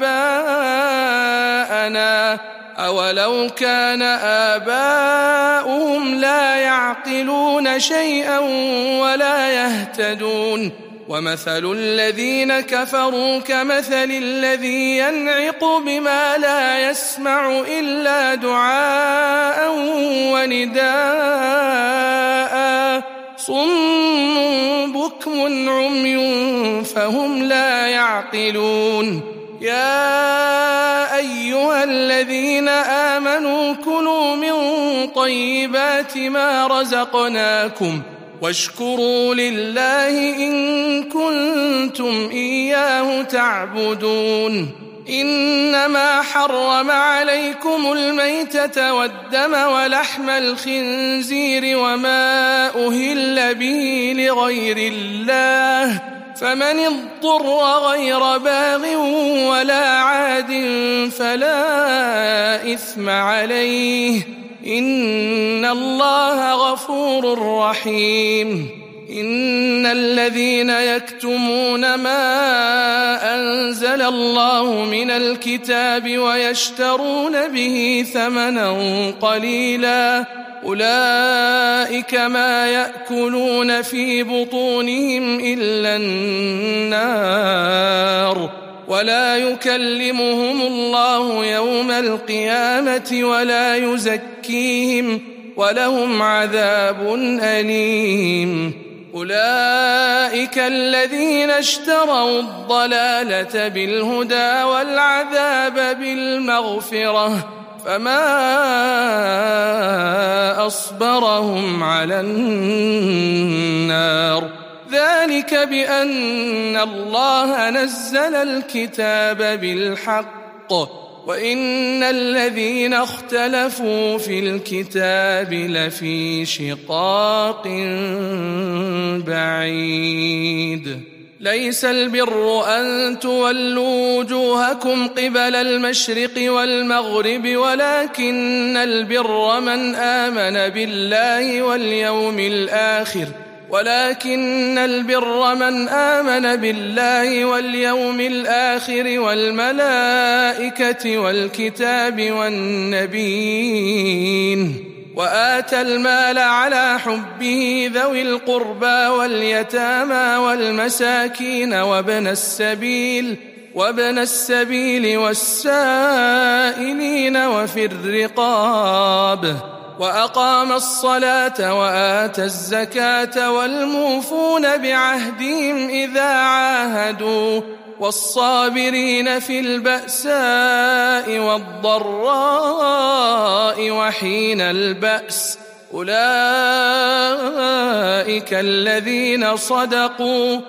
آباءنا أولو كان آباؤهم لا يعقلون شيئا ولا يهتدون. ومثل الذين كفروا كمثل الذي ينعق بما لا يسمع إلا دعاء ونداء صم بكم عمي فهم لا يعقلون. يا أيها الذين آمنوا كلوا من طيبات ما رزقناكم واشكروا لله إن كنتم إياه تعبدون. إنما حرم عليكم الميتة والدم ولحم الخنزير وما أهل به لغير الله فمن اضطر غير باغ ولا عاد فلا إثم عليه إن الله غفور رحيم. إن الذين يكتمون ما أنزل الله من الكتاب ويشترون به ثمنا قليلا أولئك ما يأكلون في بطونهم إلا النار ولا يكلمهم الله يوم القيامة ولا يزكيهم ولهم عذاب أليم. أولئك الذين اشتروا الضلالة بالهدى والعذاب بالمغفرة فما أصبرهم على النار ذلك بأن الله نزل الكتاب بالحق وإن الذين اختلفوا في الكتاب لفي شقاق بعيد. ليس البر أن تولوا وجوهكم قبل المشرق والمغرب ولكن البر من آمن بالله واليوم الآخر ولكن البر من آمن بالله واليوم الآخر والملائكة والكتاب والنبيين وآتى المال على حبه ذوي القربى واليتامى والمساكين وابن السبيل وابن السبيل والسائلين وفي الرقاب وأقام الصلاة وآتى الزكاة والموفون بعهدهم إذا عاهدوا والصابرين في البأساء والضراء وحين البأس أولئك الذين صدقوا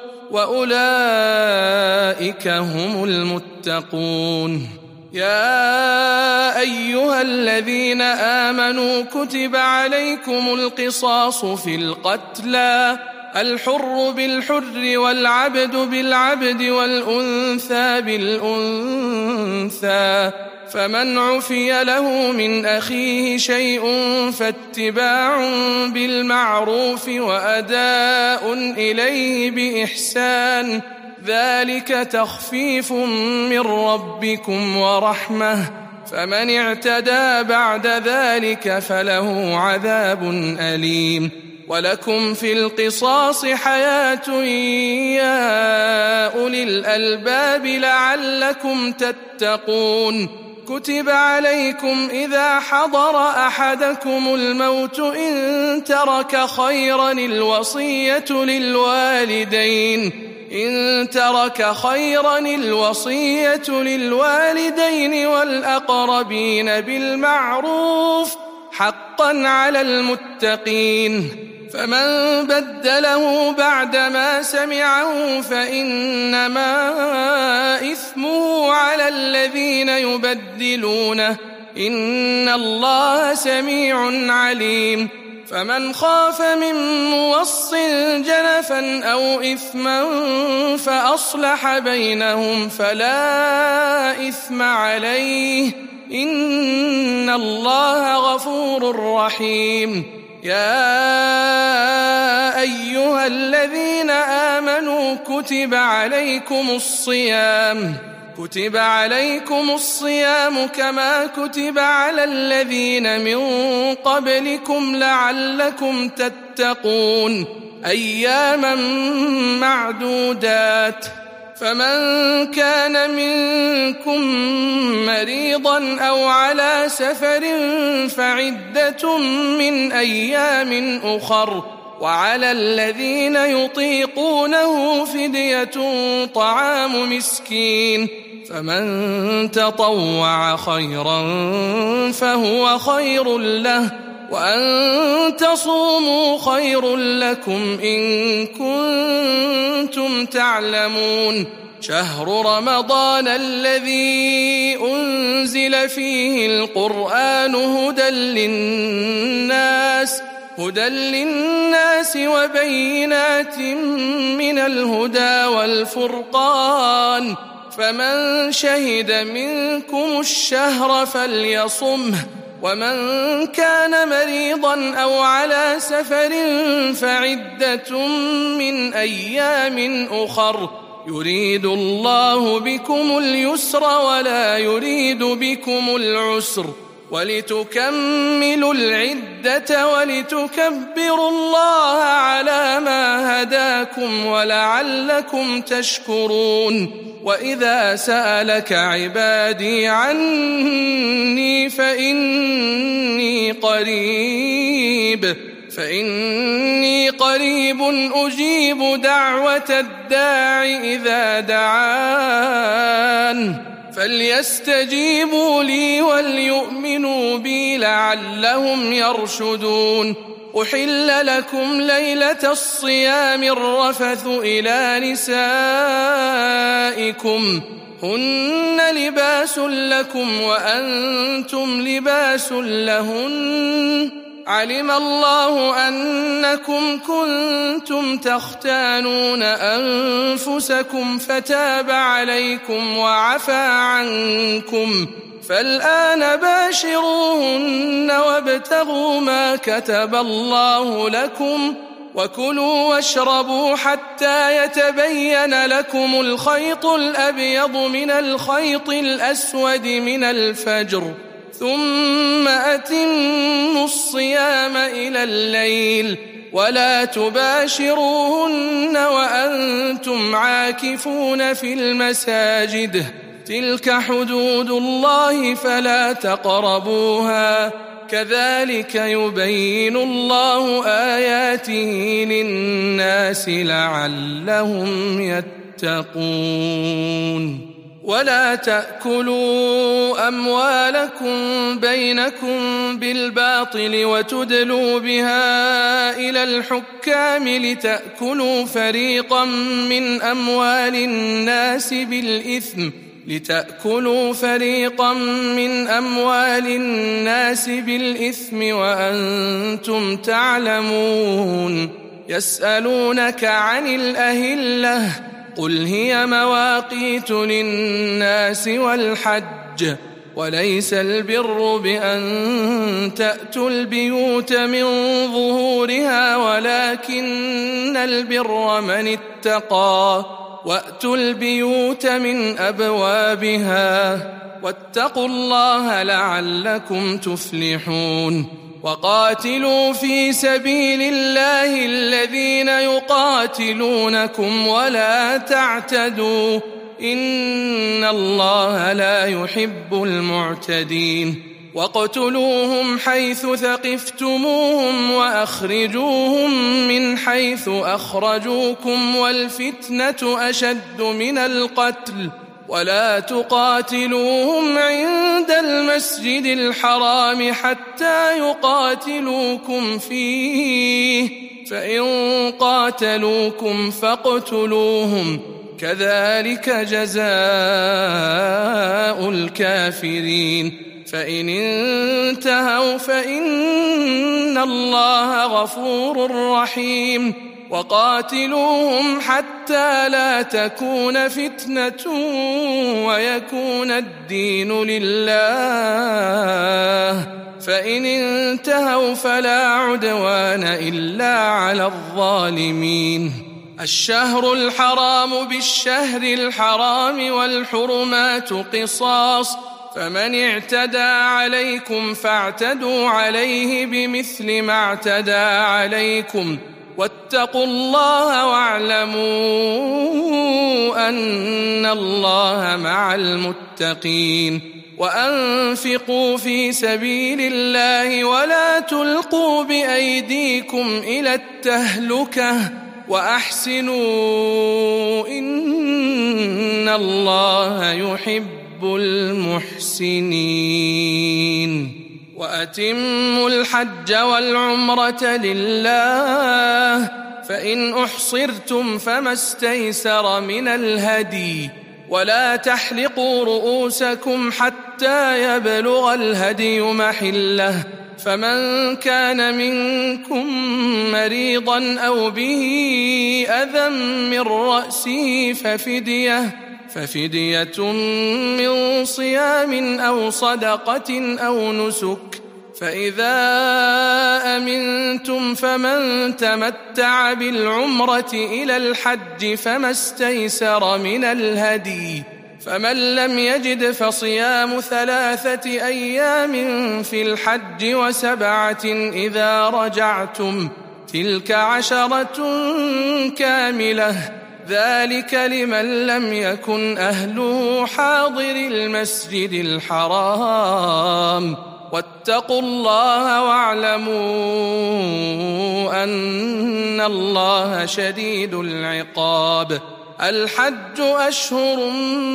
وأولئك هم المتقون. يا أيها الذين آمنوا كتب عليكم القصاص في القتلى الحر بالحر والعبد بالعبد والأنثى بالأنثى فمن عفي له من أخيه شيء فاتباع بالمعروف وأداء إليه بإحسان ذلك تخفيف من ربكم ورحمة فمن اعتدى بعد ذلك فله عذاب أليم. ولكم في القصاص حياة يا أولي الألباب لعلكم تتقون. كتب عليكم إذا حضر أحدكم الموت إن ترك خيرا الوصية للوالدين إن ترك خيرا الوصية للوالدين والأقربين بالمعروف حقا على المتقين. فمن بدله بعدما سمعه فإنما إثمه على الذين يبدلونه إن الله سميع عليم. فمن خاف من موص جنفا أو إثما فأصلح بينهم فلا إثم عليه إن الله غفور رحيم. يا أيها الذين آمنوا كتب عليكم الصيام كتب عليكم الصيام كما كتب على الذين من قبلكم لعلكم تتقون أياما معدودات فمن كان منكم مريضا أو على سفر فعدة من أيام أخر وعلى الذين يطيقونه فدية طعام مسكين فمن تطوع خيرا فهو خير له وأن تصوموا خير لكم إن كنتم تعلمون. شهر رمضان الذي أنزل فيه القرآن هدى للناس هدى للناس وبينات من الهدى والفرقان فمن شهد منكم الشهر فليصمه ومن كان مريضا أو على سفر فعدة من أيام أخر يريد الله بكم اليسر ولا يريد بكم العسر ولتكملوا العدة ولتكبروا الله على ما هداكم ولعلكم تشكرون. وإذا سألك عبادي عني فإني قريب فإني قريب أجيب دعوة الداع إذا دعان فليستجيبوا لي وليؤمنوا بي لعلهم يرشدون. أحل لكم ليلة الصيام الرفث إلى نسائكم هن لباس لكم وأنتم لباس لهن علم الله أنكم كنتم تختانون أنفسكم فتاب عليكم وعفى عنكم فالآن باشروهن وابتغوا ما كتب الله لكم وكلوا واشربوا حتى يتبين لكم الخيط الأبيض من الخيط الأسود من الفجر ثم أتموا الصيام إلى الليل ولا تباشروهن وأنتم عاكفون في المساجد تلك حدود الله فلا تقربوها كذلك يبين الله آياته للناس لعلهم يتقون ولا تأكلوا أموالكم بينكم بالباطل وتدلوا بها إلى الحكام لتأكلوا فريقا من أموال الناس بالإثم لتأكلوا فريقا من أموال الناس بالإثم وأنتم تعلمون يسألونك عن الأهلة قل هي مواقيت للناس والحج وليس البر بأن تأتوا البيوت من ظهورها ولكن البر من اتقى وأتوا البيوت من أبوابها واتقوا الله لعلكم تفلحون وقاتلوا في سبيل الله الذين يقاتلونكم ولا تعتدوا إن الله لا يحب المعتدين واقتلوهم حيث ثقفتموهم وأخرجوهم من حيث أخرجوكم والفتنة أشد من القتل ولا تقاتلوهم عند المسجد الحرام حتى يقاتلوكم فيه فإن قاتلوكم فاقتلوهم كذلك جزاء الكافرين فإن انتهوا فإن الله غفور رحيم وقاتلوهم حتى لا تكون فتنة ويكون الدين لله فإن انتهوا فلا عدوان إلا على الظالمين الشهر الحرام بالشهر الحرام والحرمات قصاص فمن اعتدى عليكم فاعتدوا عليه بمثل ما اعتدى عليكم واتقوا الله واعلموا أن الله مع المتقين وأنفقوا في سبيل الله ولا تلقوا بأيديكم إلى التهلكة وأحسنوا إن الله يحب المحسنين وأتموا الحج والعمرة لله فإن أحصرتم فما استيسر من الهدي ولا تحلقوا رؤوسكم حتى يبلغ الهدي محله فمن كان منكم مريضا أو به أذى من رأسه ففدية ففدية من صيام أو صدقة أو نسك فإذا أمنتم فمن تمتع بالعمرة إلى الحج فما استيسر من الهدي فمن لم يجد فصيام ثلاثة أيام في الحج وسبعة إذا رجعتم تلك عشرة كاملة ذلك لمن لم يكن أهله حاضر المسجد الحرام واتقوا الله واعلموا أن الله شديد العقاب الحج أشهر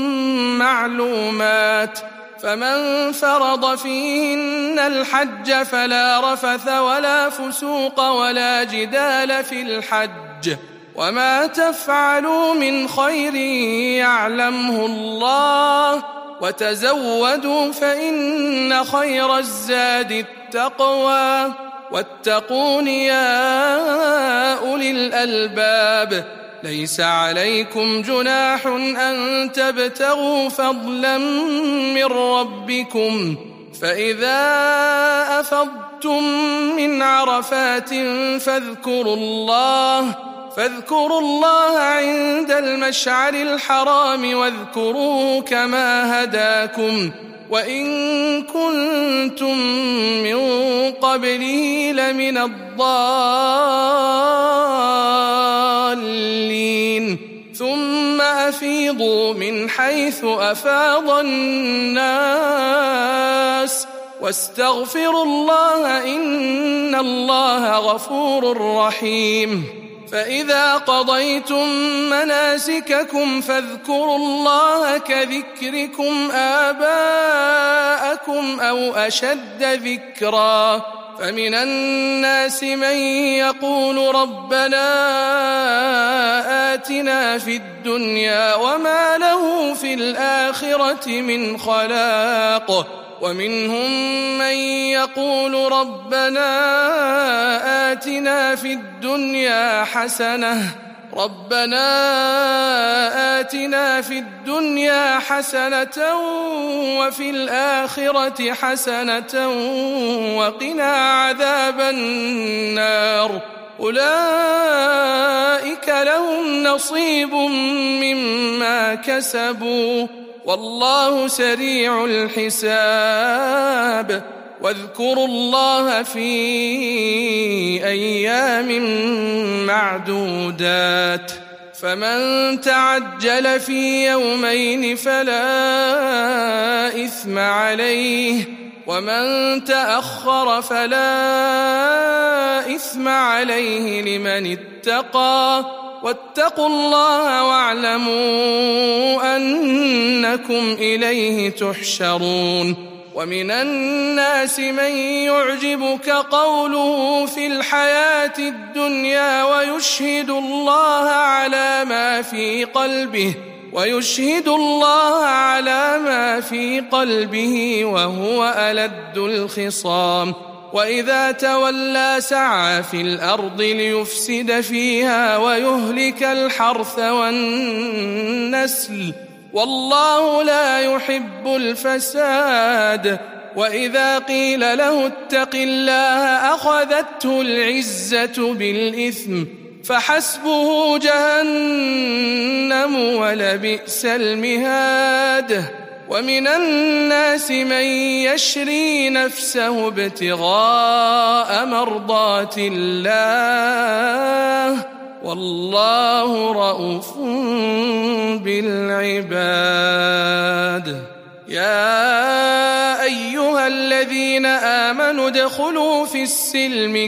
معلومات فمن فرض فيهن الحج فلا رفث ولا فسوق ولا جدال في الحج وما تفعلوا من خير يعلمه الله وتزودوا فإن خير الزاد التقوى واتقون يا أولي الألباب ليس عليكم جناح أن تبتغوا فضلا من ربكم فإذا أفضتم من عرفات فاذكروا الله فاذكروا الله عند المشعر الحرام واذكروه كما هداكم وإن كنتم من قبله لمن الضالين ثم أفيضوا من حيث أفاض الناس واستغفروا الله إن الله غفور رحيم فإذا قضيتم مناسككم فاذكروا الله كذكركم آباءكم أو أشد ذكرا فمن الناس من يقول ربنا آتنا في الدنيا وما له في الآخرة من خلاق ومنهم من يقول ربنا آتنا في الدنيا حسنة ربنا آتنا في الدنيا حسنة وفي الآخرة حسنة وقنا عذاب النار أولئك لهم نصيب مما كسبوا والله سريع الحساب واذكروا الله في أيام معدودات فمن تعجل في يومين فلا إثم عليه ومن تأخر فلا إثم عليه لمن اتقى واتقوا الله واعلموا أنكم إليه تحشرون ومن الناس من يعجبك قوله في الحياة الدنيا ويشهد الله على ما في قلبه ويشهد الله على ما في قلبه وهو ألد الخصام وإذا تولى سعى في الأرض ليفسد فيها ويهلك الحرث والنسل والله لا يحب الفساد وإذا قيل له اتق الله أخذته العزة بالإثم فحسبه جهنم ولبئس المهاد ومن الناس من يشري نفسه ابتغاء مرضات الله والله رؤوف بالعباد يا أيها الذين آمنوا ادخلوا في السلم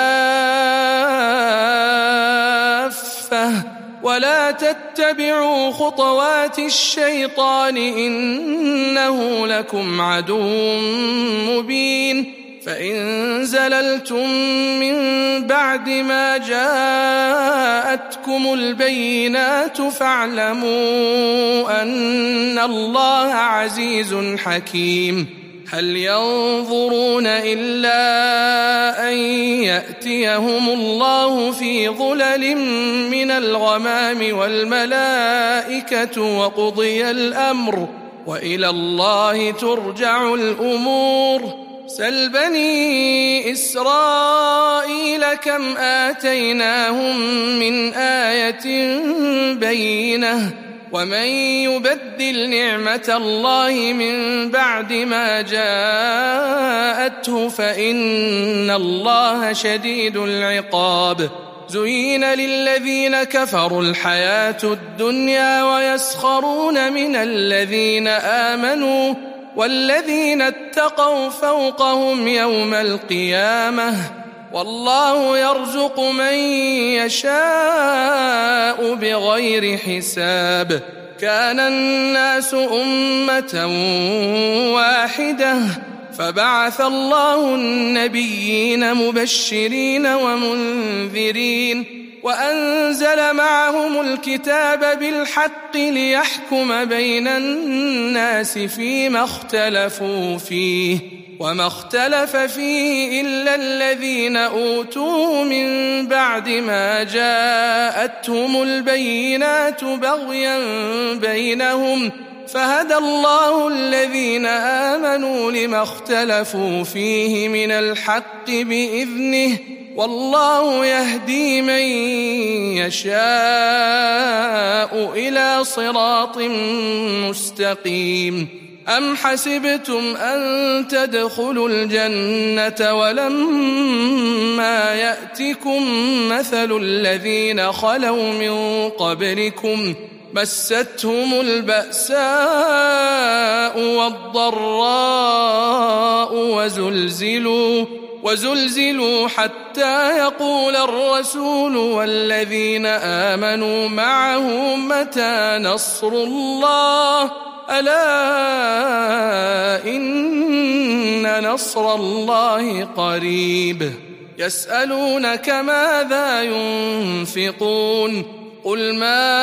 كافة ولا تتبعوا خطوات الشيطان إنه لكم عدو مبين فإن زللتم من بعد ما جاءتكم البينات فاعلموا أن الله عزيز حكيم هل ينظرون إلا أن يأتيهم الله في ظلل من الغمام والملائكة وقضي الأمر وإلى الله ترجع الأمور سل بني إسرائيل كم آتيناهم من آية بينة ومن يبدل نعمة الله من بعد ما جاءته فإن الله شديد العقاب زين للذين كفروا الحياة الدنيا ويسخرون من الذين آمنوا والذين اتقوا فوقهم يوم القيامة والله يرزق من يشاء بغير حساب كان الناس أمة واحدة فبعث الله النبيين مبشرين ومنذرين وأنزل معهم الكتاب بالحق ليحكم بين الناس فيما اختلفوا فيه وما اختلف فيه إلا الذين أوتوه من بعد ما جاءتهم البينات بغيا بينهم فهدى الله الذين آمنوا لما اختلفوا فيه من الحق بإذنه والله يهدي من يشاء إلى صراط مستقيم. أم حسبتم أن تدخلوا الجنة ولما يأتكم مثل الذين خلوا من قبلكم مستهم البأساء والضراء وزلزلوا وزلزلوا حتى يقول الرسول والذين آمنوا معه متى نصر الله ألا إن نصر الله قريب. يسألونك ماذا ينفقون قل ما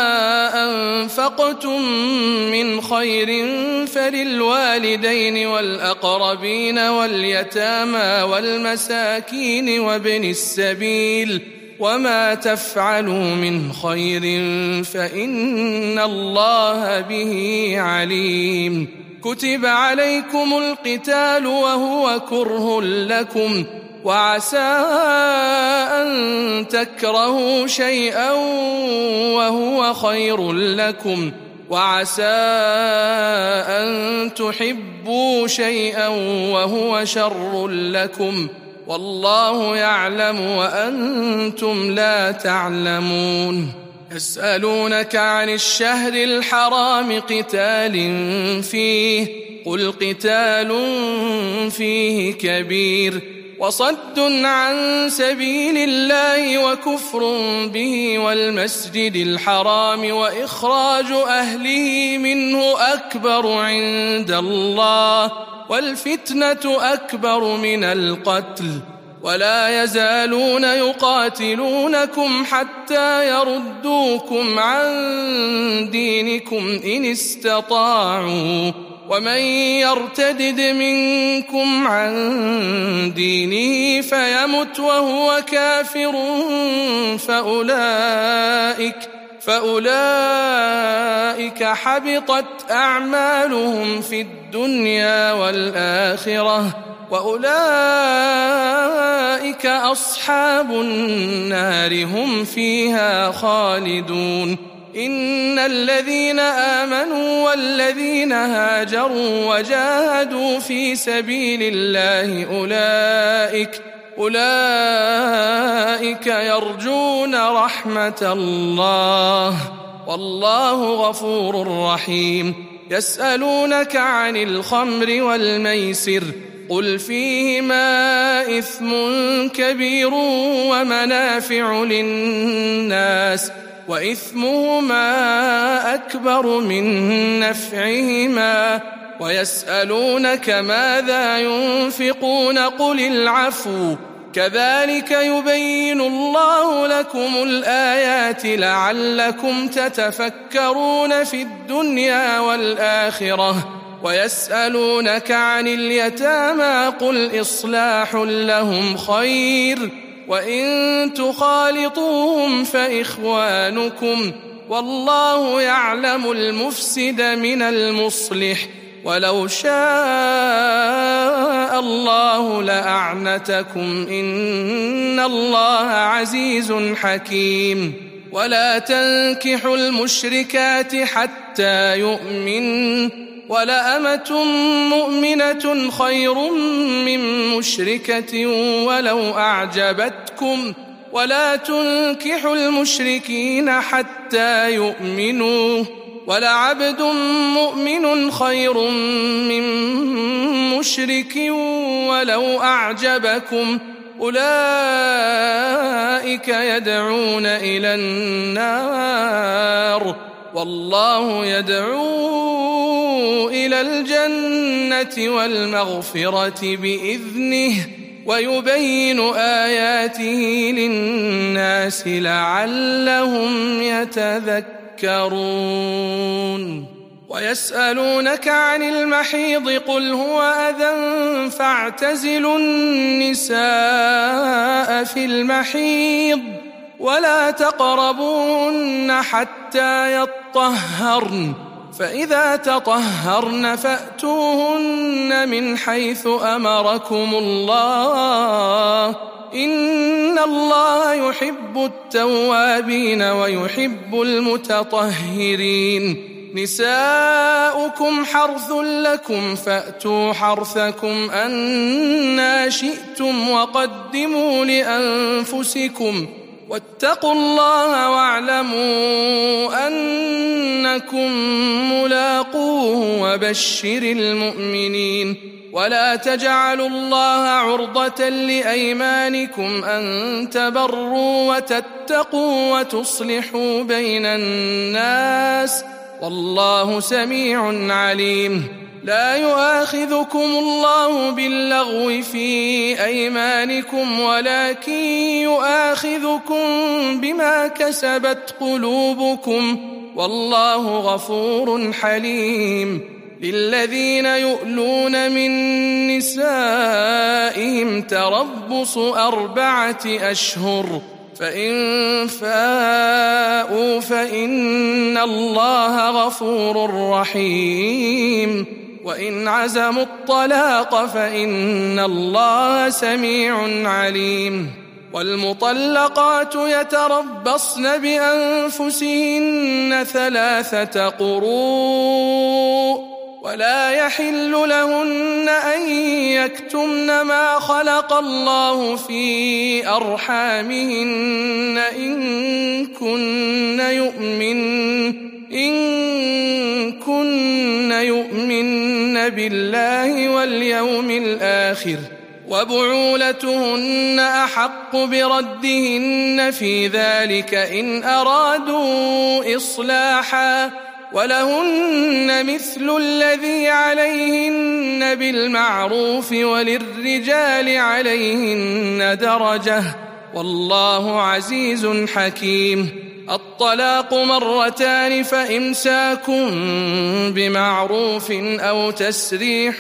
أنفقتم من خير فللوالدين والأقربين واليتامى والمساكين وابن السبيل وما تفعلوا من خير فإن الله به عليم. كتب عليكم القتال وهو كره لكم وعسى أن تكرهوا شيئا وهو خير لكم وعسى أن تحبوا شيئا وهو شر لكم والله يعلم وأنتم لا تعلمون. يسألونك عن الشهر الحرام قتال فيه قل قتال فيه كبير وصد عن سبيل الله وكفر به والمسجد الحرام وإخراج أهله منه أكبر عند الله والفتنة أكبر من القتل ولا يزالون يقاتلونكم حتى يردوكم عن دينكم إن استطاعوا ومن يرتدد منكم عن دينه فيمت وهو كافر فأولئك فأولئك حبطت أعمالهم في الدنيا والآخرة وأولئك أصحاب النار هم فيها خالدون. إن الذين آمنوا والذين هاجروا وجاهدوا في سبيل الله أولئك أولئك يرجون رحمة الله والله غفور رحيم. يسألونك عن الخمر والميسر قل فيهما إثم كبير ومنافع للناس وإثمهما أكبر من نفعهما ويسألونك ماذا ينفقون قل العفو كذلك يبين الله لكم الآيات لعلكم تتفكرون في الدنيا والآخرة. ويسألونك عن اليتامى قل إصلاح لهم خير وإن تخالطوهم فإخوانكم والله يعلم المفسد من المصلح ولو شاء الله لأعنتكم إن الله عزيز حكيم. ولا تنكحوا المشركات حتى يؤمنوا ولأمة مؤمنة خير من مشركة ولو أعجبتكم ولا تنكحوا المشركين حتى يؤمنوا ولعبد مؤمن خير من مشرك ولو أعجبكم أولئك يدعون إلى النار والله يدعو إلى الجنة والمغفرة بإذنه ويبين آياته للناس لعلهم يتذكرون. ويسألونك عن المحيض قل هو أذى فاعتزلوا النساء في المحيض ولا تقربوهن حتى يطهرن فإذا تطهرن فأتوهن من حيث أمركم الله إن الله يحب التوابين ويحب المتطهرين نساؤكم حرث لكم فأتوا حرثكم أنى شئتم وقدموا لأنفسكم واتقوا الله واعلموا أنكم ملاقوه وبشر المؤمنين ولا تجعلوا الله عرضة لأيمانكم أن تبروا وتتقوا وتصلحوا بين الناس والله سميع عليم لا يؤاخذكم الله باللغو في أيمانكم ولكن يؤاخذكم بما كسبت قلوبكم والله غفور حليم للذين يؤلون من نسائهم تربص أربعة أشهر فإن فاءوا فإن الله غفور رحيم وإن عزموا الطلاق فإن الله سميع عليم والمطلقات يتربصن بأنفسهن ثلاثة قروء ولا يحل لهن أن يكتمن ما خلق الله في أرحامهن إن كن يؤمن إن كن يؤمن بالله واليوم الآخر وبعولتهن أحق بردهن في ذلك إن أرادوا إصلاحا ولهن مثل الذي عليهن بالمعروف وللرجال عليهن درجة والله عزيز حكيم الطلاق مرتان فإمساك بمعروف أو تسريح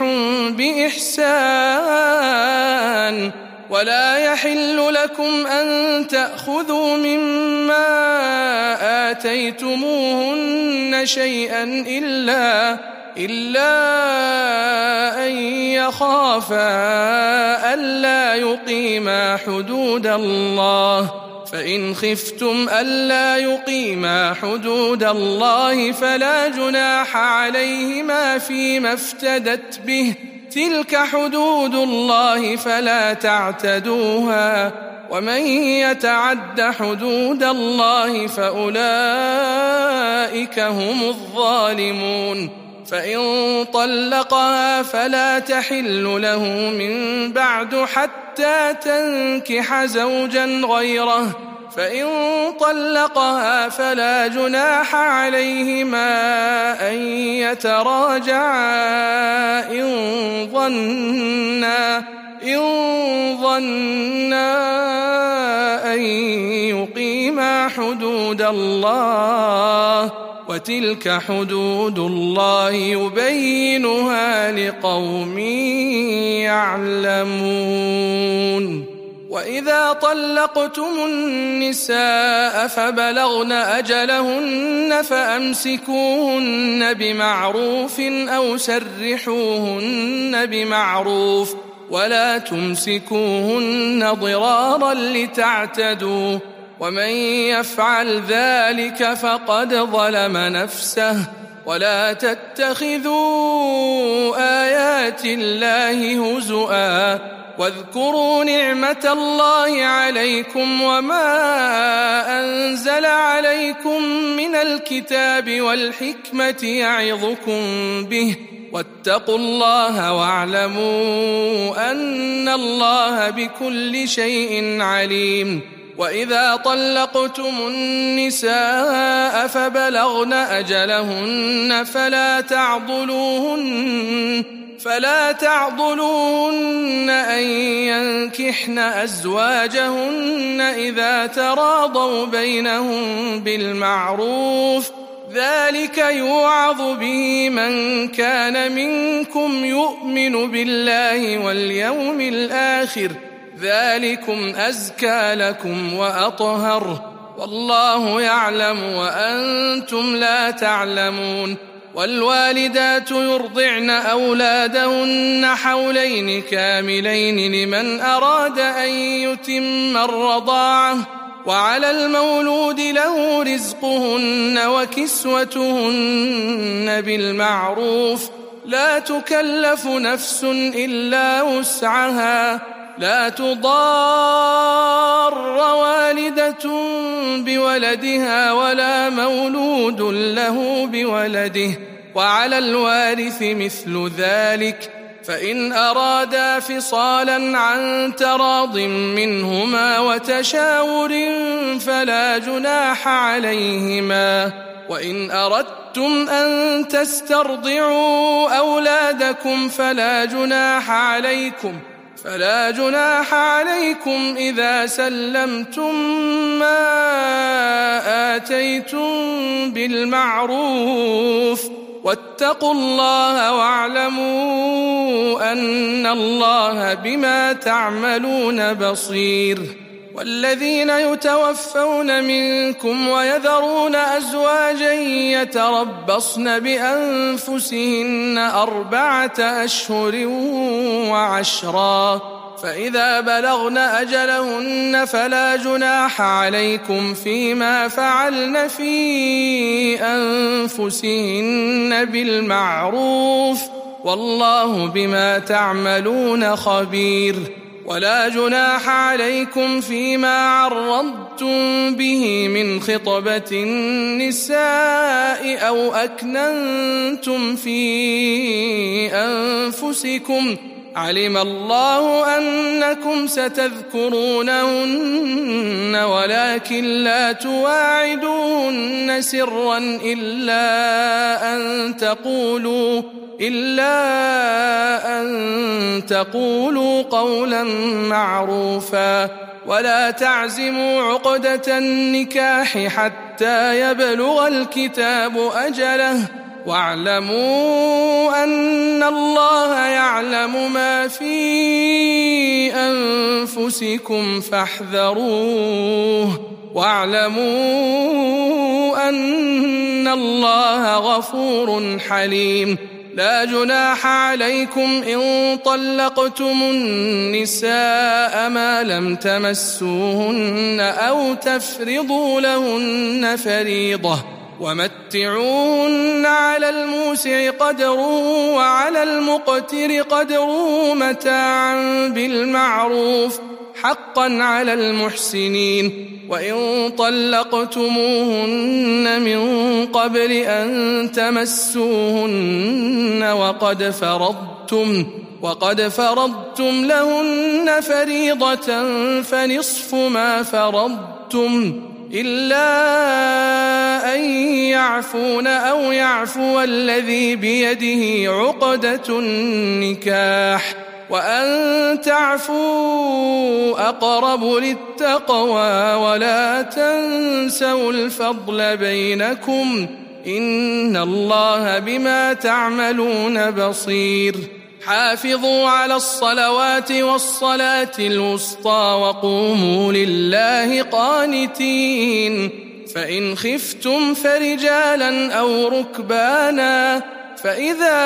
بإحسان ولا يحل لكم أن تأخذوا مما آتيتموهن شيئا إلا إلا أن يخافا ألا يقيما حدود الله فإن خفتم ألا يقيما حدود الله فلا جناح عليهما فيما افتدت به تلك حدود الله فلا تعتدوها ومن يتعد حدود الله فأولئك هم الظالمون فإن طلقها فلا تحل له من بعد حتى تنكح زوجا غيره فإن طلقها فلا جناح عليهما أن يتراجعا إن ظنا إن ظنا أن يقيما حدود الله وتلك حدود الله يبينها لقوم يعلمون وإذا طلقتم النساء فبلغن أجلهن فأمسكوهن بمعروف أو سرحوهن بمعروف ولا تمسكوهن ضرارا لتعتدوا ومن يفعل ذلك فقد ظلم نفسه ولا تتخذوا آيات الله هزؤا واذكروا نعمة الله عليكم وما أنزل عليكم من الكتاب والحكمة يعظكم به واتقوا الله واعلموا أن الله بكل شيء عليم وإذا طلقتم النساء فبلغن أجلهن فلا تعضلوهن فلا تعضلوهن أن ينكحن أزواجهن إذا تراضوا بينهم بالمعروف ذلك يوعظ به من كان منكم يؤمن بالله واليوم الآخر ذلكم أزكى لكم وأطهر والله يعلم وأنتم لا تعلمون والوالدات يرضعن أولادهن حولين كاملين لمن أراد أن يتم الرضاعة، وعلى المولود له رزقهن وكسوتهن بالمعروف، لا تكلف نفس إلا وسعها، لا تضار والدة بولدها ولا مولود له بولده، وعلى الوارث مثل ذلك، فإن أرادا فصالا عن تراض منهما وتشاور فلا جناح عليهما. وإن أردتم أن تسترضعوا أولادكم فلا جناح عليكم فلا جناح عليكم إذا سلمتم ما آتيتم بالمعروف، واتقوا الله واعلموا أن الله بما تعملون بصير. والذين يتوفون منكم ويذرون أزواجا يتربصن بأنفسهن أربعة أشهر وعشرا، فإذا بلغن أجلهن فلا جناح عليكم فيما فعلن في أنفسهن بالمعروف، والله بما تعملون خبير. ولا جناح عليكم فيما عرضتم به من خطبة النساء أو أكننتم في أنفسكم، علم الله أنكم ستذكرونهن ولكن لا تواعدوهن سرا إلا أن تقولوا إلا أن تقولوا قولا معروفا، ولا تعزموا عقدة النكاح حتى يبلغ الكتاب أجله، واعلموا أن الله يعلم ما في أنفسكم فاحذروه، واعلموا أن الله غفور حليم. لا جناح عليكم إن طلقتم النساء ما لم تمسوهن أو تفرضوا لهن فريضة، ومتعوهن على الموسع قدره وعلى المقتر قدره متاعا بالمعروف، حقا على المحسنين. وإن طلقتموهن من قبل أن تمسوهن وقد فرضتم وقد فرضتم لهن فريضة فنصف ما فرضتم إلا أن يعفون أو يعفو الذي بيده عقدة النكاح، وأن تعفوا أقرب للتقوى، ولا تنسوا الفضل بينكم، إن الله بما تعملون بصير. حافظوا على الصلوات والصلاة الوسطى وقوموا لله قانتين، فإن خفتم فرجالا أو ركبانا، فإذا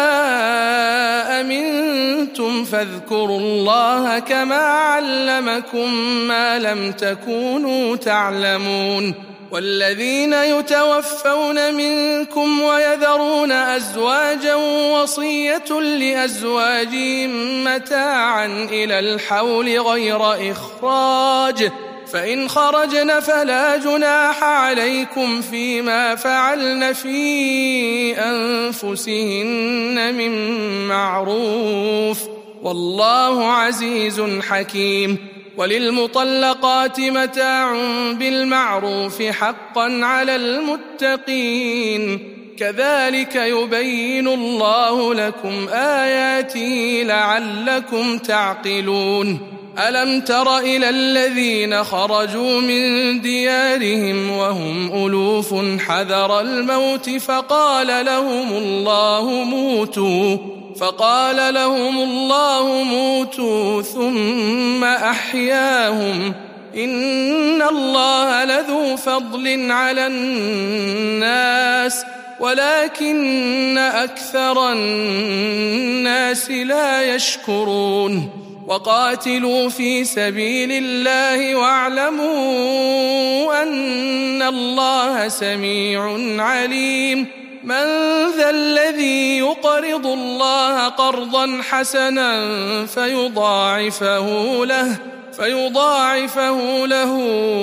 أمنتم فاذكروا الله كما علمكم ما لم تكونوا تعلمون. والذين يتوفون منكم ويذرون أزواجا وصية لأزواجهم متاعا إلى الحول غير إخراج، فإن خرجن فلا جناح عليكم فيما فعلن في أنفسهن من معروف، والله عزيز حكيم. وللمطلقات متاع بالمعروف حقا على المتقين، كذلك يبين الله لكم آياته لعلكم تعقلون. ألم تر إلى الذين خرجوا من ديارهم وهم ألوف حذر الموت فقال لهم الله موتوا فقال لهم الله موتوا ثم أحياهم، إن الله لذو فضل على الناس ولكن أكثر الناس لا يشكرون وقاتلوا في سبيل الله واعلموا أن الله سميع عليم من ذا الذي يقرض الله قرضا حسنا فيضاعفه له فيضاعفه له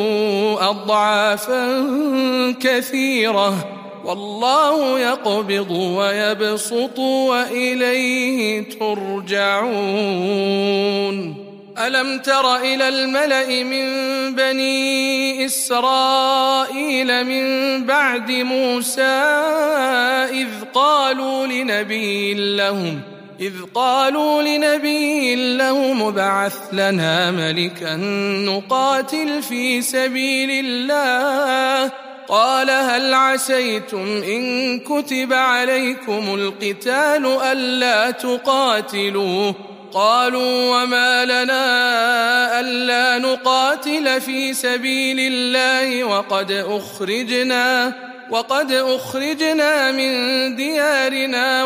أضعافا كثيرة والله يقبض ويبسط وإليه ترجعون ألم تر إلى الملأ من بني إسرائيل من بعد موسى إذ قالوا لنبي لهم إذ قالوا لنبي لهم ابعث لنا ملكا نقاتل في سبيل الله قال هل عسيتم إن كتب عليكم القتال ألا تقاتلوا قالوا وما لنا ألا نقاتل في سبيل الله وقد أخرجنا وقد أخرجنا من ديارنا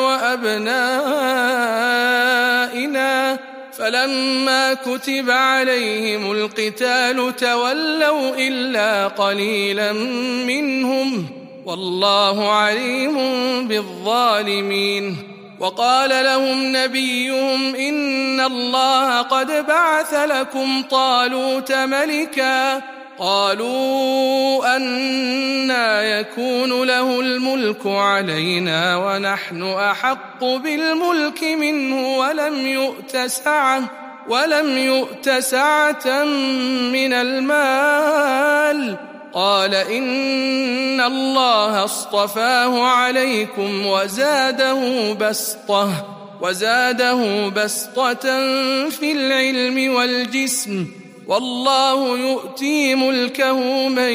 وأبنائنا فلما كتب عليهم القتال تولوا إلا قليلا منهم والله عليم بالظالمين وقال لهم نبيهم إن الله قد بعث لكم طالوت ملكا قالوا أنى يكون له الملك علينا ونحن أحق بالملك منه ولم يؤت سعة ولم يؤت سعة من المال قال إن الله اصطفاه عليكم وزاده بسطة وزاده بسطة في العلم والجسم والله يؤتي ملكه من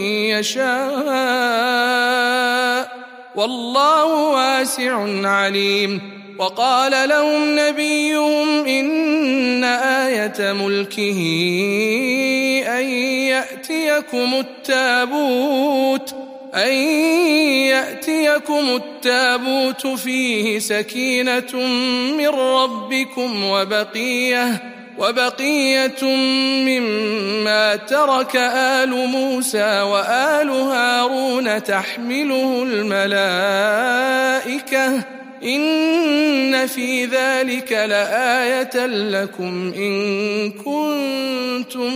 يشاء والله واسع عليم وقال لهم نبيهم إن آية ملكه أن يأتيكم التابوت أن يأتيكم التابوت فيه سكينة من ربكم وبقية وبقية مما ترك آل موسى وآل هارون تحمله الملائكة إن في ذلك لآية لكم إن كنتم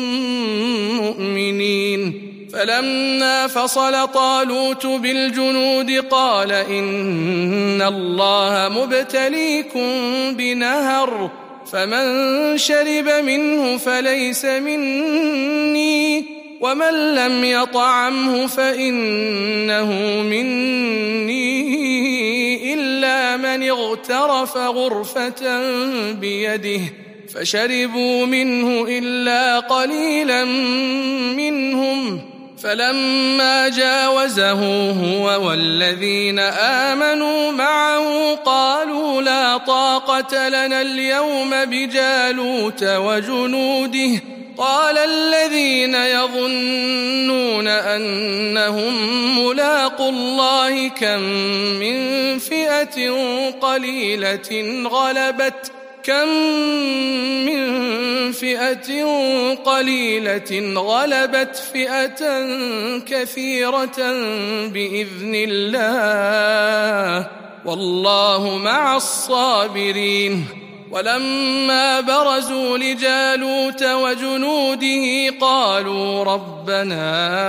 مؤمنين فلما فصل طالوت بالجنود قال إن الله مبتليكم بنهر فمن شرب منه فليس مني ومن لم يطعمه فإنه مني إلا من اغترف غرفة بيده فشربوا منه إلا قليلا منهم فلما جاوزه هو والذين آمنوا معه قالوا لا طاقة لنا اليوم بجالوت وجنوده قال الذين يظنون أنهم ملاقوا الله كم من فئة قليلة غلبت كم من فئة قليلة غلبت فئة كثيرة بإذن الله والله مع الصابرين ولما برزوا لجالوت وجنوده قالوا ربنا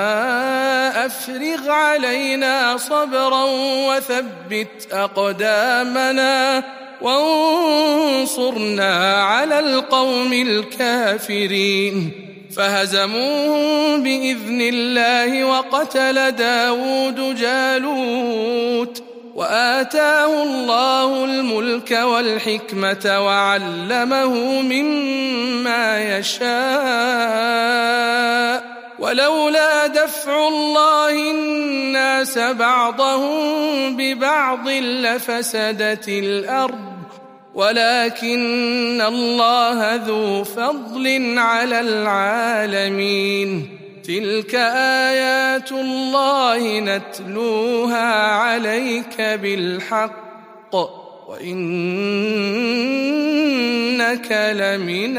أفرغ علينا صبرا وثبت أقدامنا وانصرنا على القوم الكافرين فهزموهم بإذن الله وقتل داود جالوت وآتاه الله الملك والحكمة وعلمه مما يشاء ولولا دفع الله الناس بعضهم ببعض لفسدت الأرض ولكن الله ذو فضل على العالمين تلك آيات الله نتلوها عليك بالحق وإنك لمن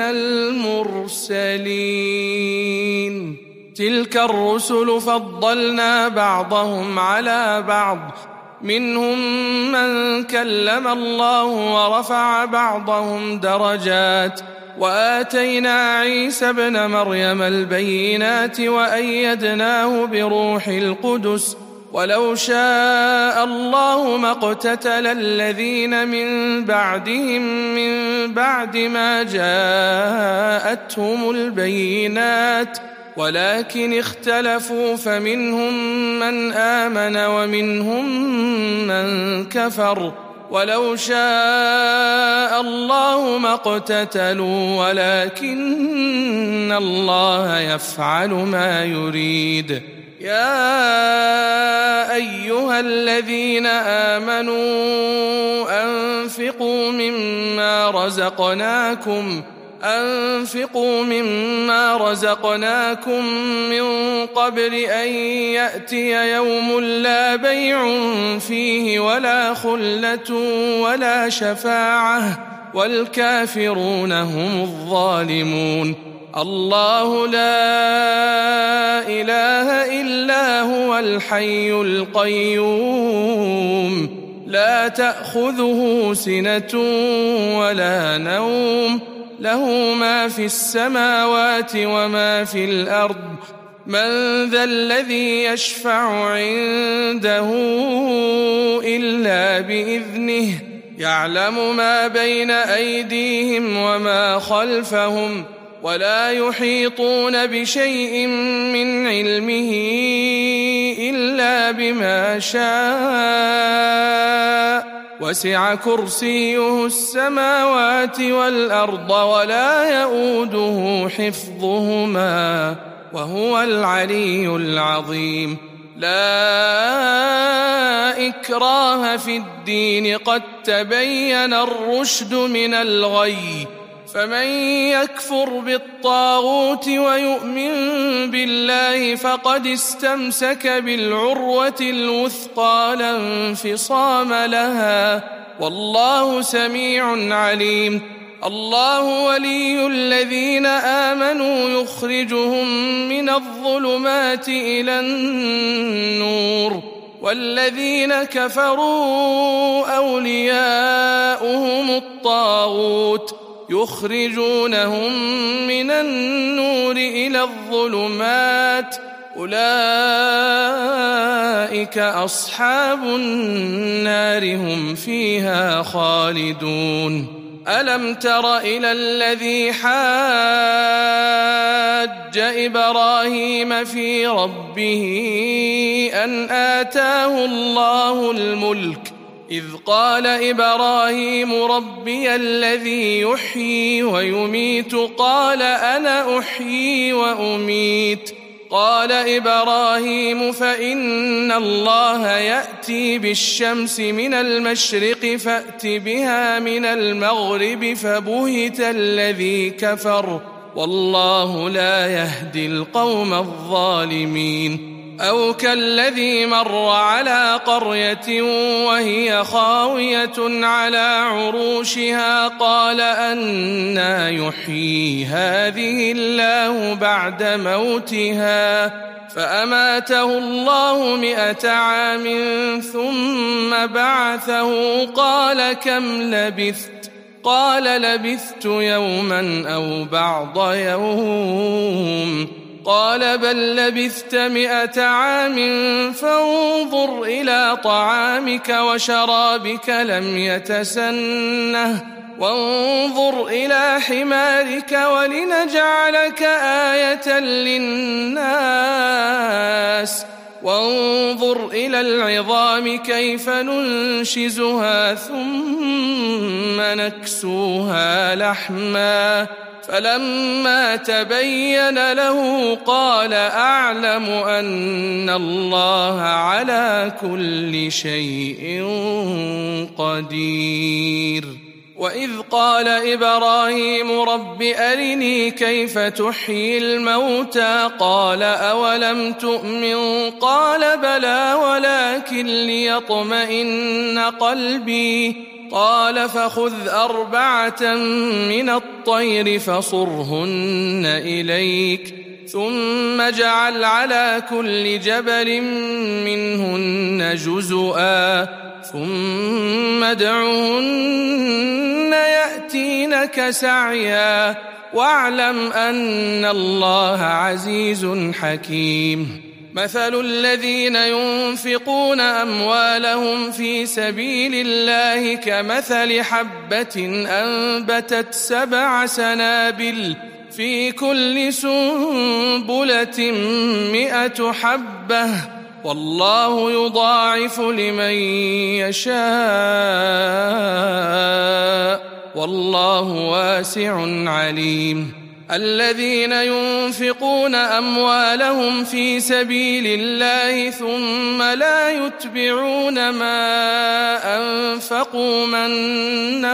المرسلين تلك الرسل فضلنا بعضهم على بعض منهم من كلم الله ورفع بعضهم درجات وآتينا عيسى ابن مريم البينات وأيدناه بروح القدس ولو شاء الله ما اقتتل الذين من بعدهم من بعد ما جاءتهم البينات ولكن اختلفوا فمنهم من آمن ومنهم من كفر ولو شاء الله ما اقتتلوا ولكن الله يفعل ما يريد يا أيها الذين آمنوا أنفقوا مما رزقناكم أنفقوا مما رزقناكم من قبل أن يأتي يوم لا بيع فيه ولا خلة ولا شفاعة والكافرون هم الظالمون الله لا إله إلا هو الحي القيوم لا تأخذه سنة ولا نوم له ما في السماوات وما في الأرض من ذا الذي يشفع عنده إلا بإذنه يعلم ما بين أيديهم وما خلفهم ولا يحيطون بشيء من علمه إلا بما شاء وسع كرسيه السماوات والأرض ولا يؤوده حفظهما وهو العلي العظيم لا إكراه في الدين قد تبين الرشد من الغي فمن يكفر بالطاغوت ويؤمن بالله فقد استمسك بالعروة الوثقى لا انفصام لها والله سميع عليم الله ولي الذين آمنوا يخرجهم من الظلمات إلى النور والذين كفروا أولياؤهم الطاغوت يخرجونهم من النور إلى الظلمات أولئك أصحاب النار هم فيها خالدون ألم تر إلى الذي حاج إبراهيم في ربه أن آتاه الله الملك إذ قال إبراهيم ربي الذي يحيي ويميت قال أنا أحيي وأميت قال إبراهيم فإن الله يأتي بالشمس من المشرق فأت بها من المغرب فبهت الذي كفر والله لا يهدي القوم الظالمين أو كالذي مر على قرية وهي خاوية على عروشها قال أنى يحيي هذه الله بعد موتها فأماته الله مئة عام ثم بعثه قال كم لبثت قال لبثت يوما أو بعض يوم قال بل لبثت مئة عام فانظر إلى طعامك وشرابك لم يتسنه وانظر إلى حمارك ولنجعلك آية للناس وانظر إلى العظام كيف ننشزها ثم نكسوها لحما فلما تبين له قال أعلم أن الله على كل شيء قدير وإذ قال إبراهيم رب أرني كيف تحيي الموتى قال أولم تؤمن قال بلى ولكن ليطمئن قلبي قال فخذ أربعة من الطير فصرهن إليك ثم اجعل على كل جبل منهن جزءا ثم ادعهن يأتينك سعيا واعلم أن الله عزيز حكيم مثل الذين ينفقون أموالهم في سبيل الله كمثل حبة أنبتت سبع سنابل في كل سنبلة مئة حبة والله يضاعف لمن يشاء والله واسع عليم الذين ينفقون أموالهم في سبيل الله ثم لا يتبعون ما أنفقوا منا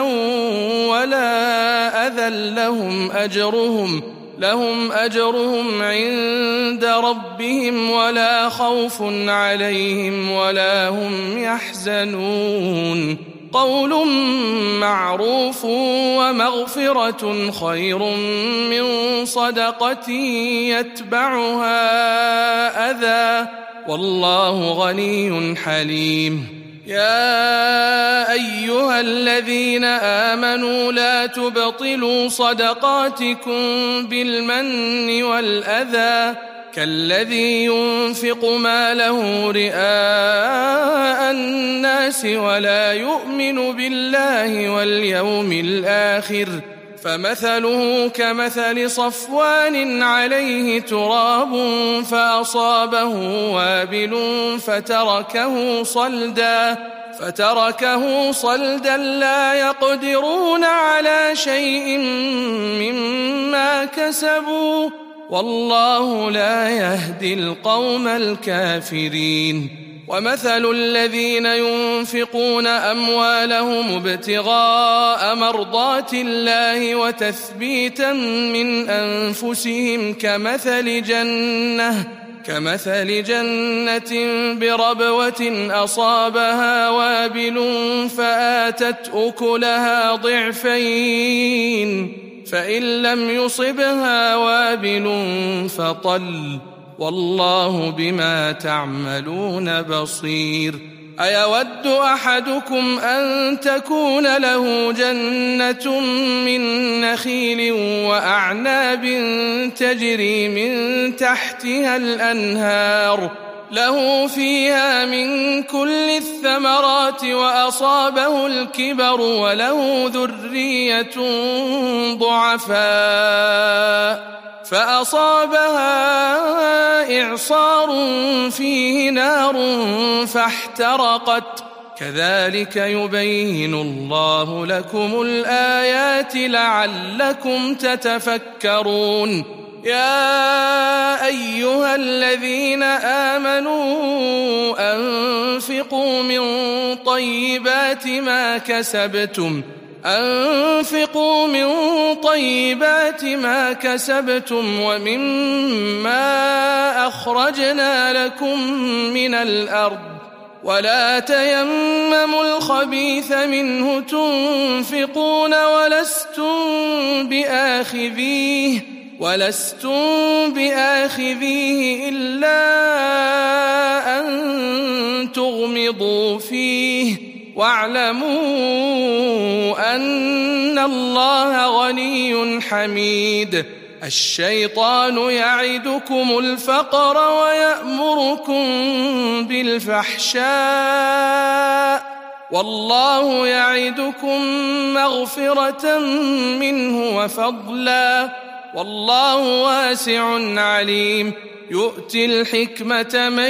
ولا أذى لهم أجرهم لهم أجرهم عند ربهم ولا خوف عليهم ولا هم يحزنون قول معروف ومغفرة خير من صدقة يتبعها أذى والله غني حليم يا أيها الذين آمنوا لا تبطلوا صدقاتكم بالمن والأذى كالذي ينفق ماله رئاء الناس ولا يؤمن بالله واليوم الآخر فمثله كمثل صفوان عليه تراب فأصابه وابل فتركه صلدا فتركه صلدا لا يقدرون على شيء مما كسبوا والله لا يهدي القوم الكافرين ومثل الذين ينفقون أموالهم ابتغاء مرضات الله وتثبيتا من أنفسهم كمثل جنة كمثل جنة بربوة أصابها وابل فآتت أكلها ضعفين فإن لم يصبها وابل فطل والله بما تعملون بصير أيود أحدكم أن تكون له جنة من نخيل وأعناب تجري من تحتها الأنهار له فيها من كل الثمرات وأصابه الكبر وله ذرية ضعفاء فأصابها إعصار فيه نار فاحترقت كذلك يبين الله لكم الآيات لعلكم تتفكرون يا أيها الذين آمنوا أنفقوا من طيبات ما كسبتم أنفقوا من طيبات ما كسبتم ومما أخرجنا لكم من الأرض ولا تيمموا الخبيث منه تنفقون ولستم بآخذيه ولستم بآخذيه إلا أن تغمضوا فيه واعلموا أن الله غني حميد الشيطان يعدكم الفقر ويأمركم بالفحشاء والله يعدكم مغفرة منه وفضلا والله واسع عليم يؤتي الحكمة من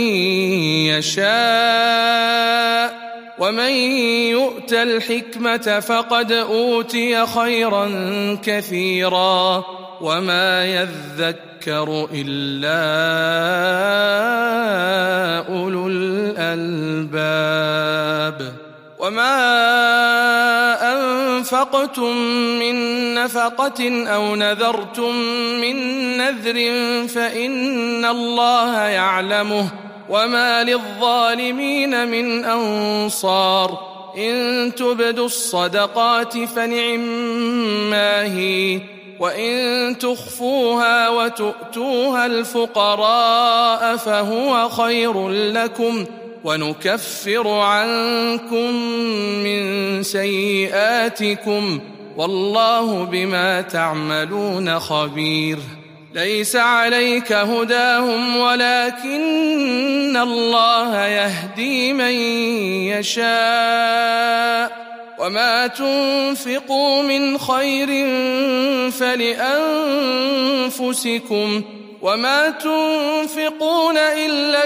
يشاء ومن يؤت الحكمة فقد أوتي خيرا كثيرا وما يذكر إلا أولو الألباب وما أنفقتم من نفقة أو نذرتم من نذر فإن الله يعلمه وما للظالمين من أنصار إن تبدوا الصدقات فنعما هي وإن تخفوها وتؤتوها الفقراء فهو خير لكم ونكفر عنكم من سيئاتكم والله بما تعملون خبير ليس عليك هداهم ولكن الله يهدي من يشاء وما تنفقوا من خير فلأنفسكم وما تنفقون إلا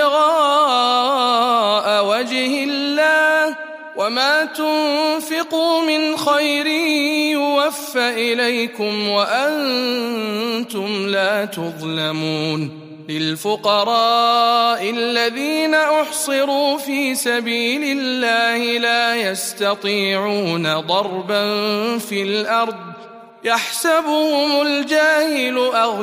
ابتغاء وجه الله وما تنفقوا من خير يوفى إليكم وأنتم لا تظلمون للفقراء الذين أحصروا في سبيل الله لا يستطيعون ضربا في الأرض يحسبهم الجاهل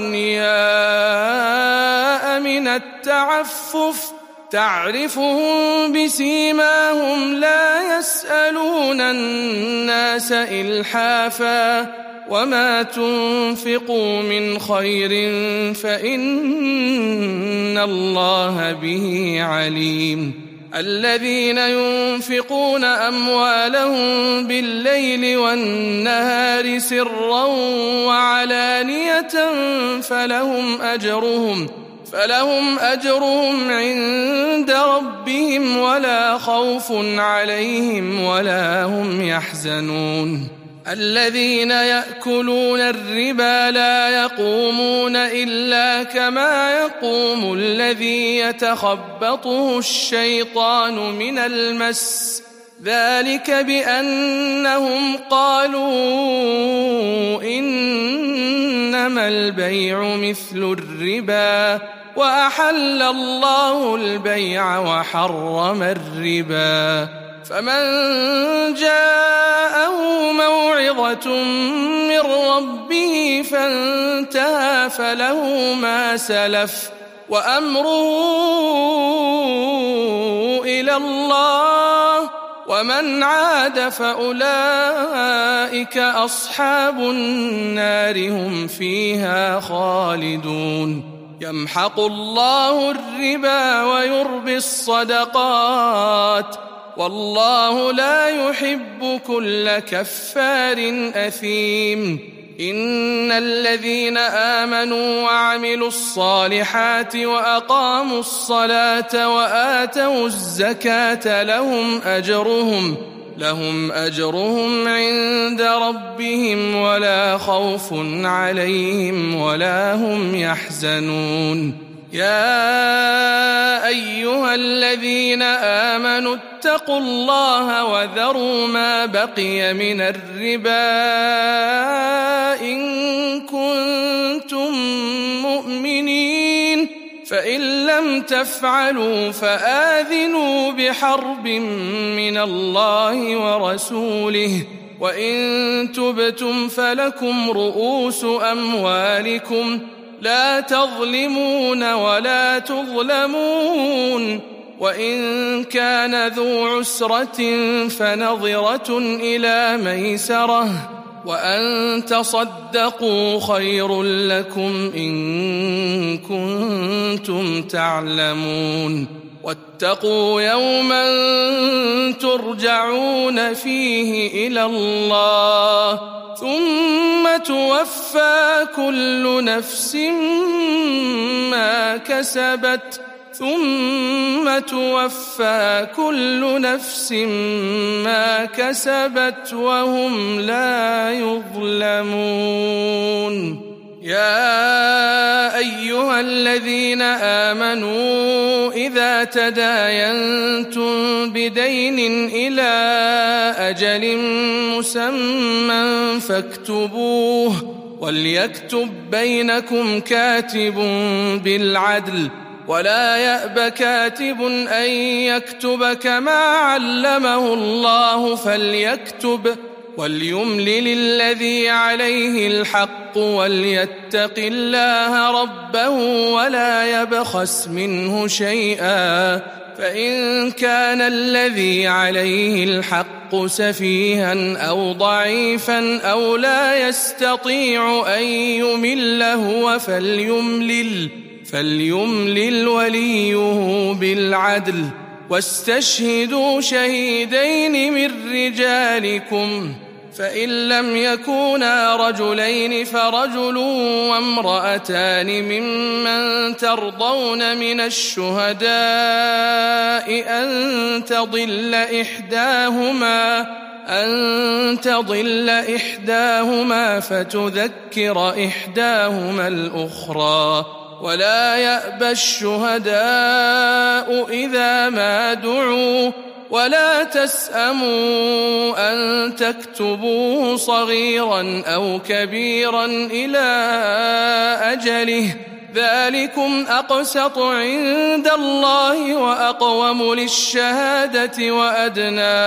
أغنياء من التعفف تعرفهم بسيماهم لا يسألون الناس إلحافا وما تنفقوا من خير فإن الله به عليم الذين ينفقون أموالهم بالليل والنهار سرا وعلانية فلهم أجرهم فلهم أجرهم عند ربهم ولا خوف عليهم ولا هم يحزنون الذين يأكلون الربا لا يقومون إلا كما يقوم الذي يتخبطه الشيطان من المس ذلك بأنهم قالوا إنما البيع مثل الربا وأحل الله البيع وحرم الربا فمن جاءه موعظة من ربه فانتهى فله ما سلف وأمره إلى الله ومن عاد فأولئك أصحاب النار هم فيها خالدون يمحق الله الربا ويربي الصدقات والله لا يحب كل كفار أثيم إن الذين آمنوا وعملوا الصالحات وأقاموا الصلاة وآتوا الزكاة لهم أجرهم لهم أجرهم عند ربهم ولا خوف عليهم ولا هم يحزنون يا أيها الذين آمنوا اتقوا الله وذروا ما بقي من الربا إن كنتم مؤمنين فإن لم تفعلوا فآذنوا بحرب من الله ورسوله وإن تبتم فلكم رؤوس أموالكم لا تظلمون ولا تظلمون وإن كان ذو عسرة فنظرة إلى ميسرة وأن تصدقوا خير لكم إن كنتم تعلمون واتقوا يوما ترجعون فيه إلى الله ثم توفى كل نفس ما كسبت ثم توفى كل نفس ما كسبت وهم لا يظلمون يا أيها الذين آمنوا إذا تداينتم بدين إلى أجل مسمى فاكتبوه وليكتب بينكم كاتب بالعدل ولا يأب كاتب أن يكتب كما علمه الله فليكتب وليملل الذي عليه الحق وليتق الله ربه ولا يبخس منه شيئا، فإن كان الذي عليه الحق سفيها أو ضعيفا أو لا يستطيع أن يمل هو فليملل فليملل وليه بالعدل، واستشهدوا شهيدين من رجالكم، فإن لم يكونا رجلين فرجل وامرأتان ممن ترضون من الشهداء أن تضل إحداهما أن تضل إحداهما فتذكر إحداهما الأخرى، ولا يأبى الشهداء إذا ما دعوا، ولا تسأموا أن تكتبوه صغيرا أو كبيرا إلى أجله، ذلكم أقسط عند الله وأقوم للشهادة وأدنى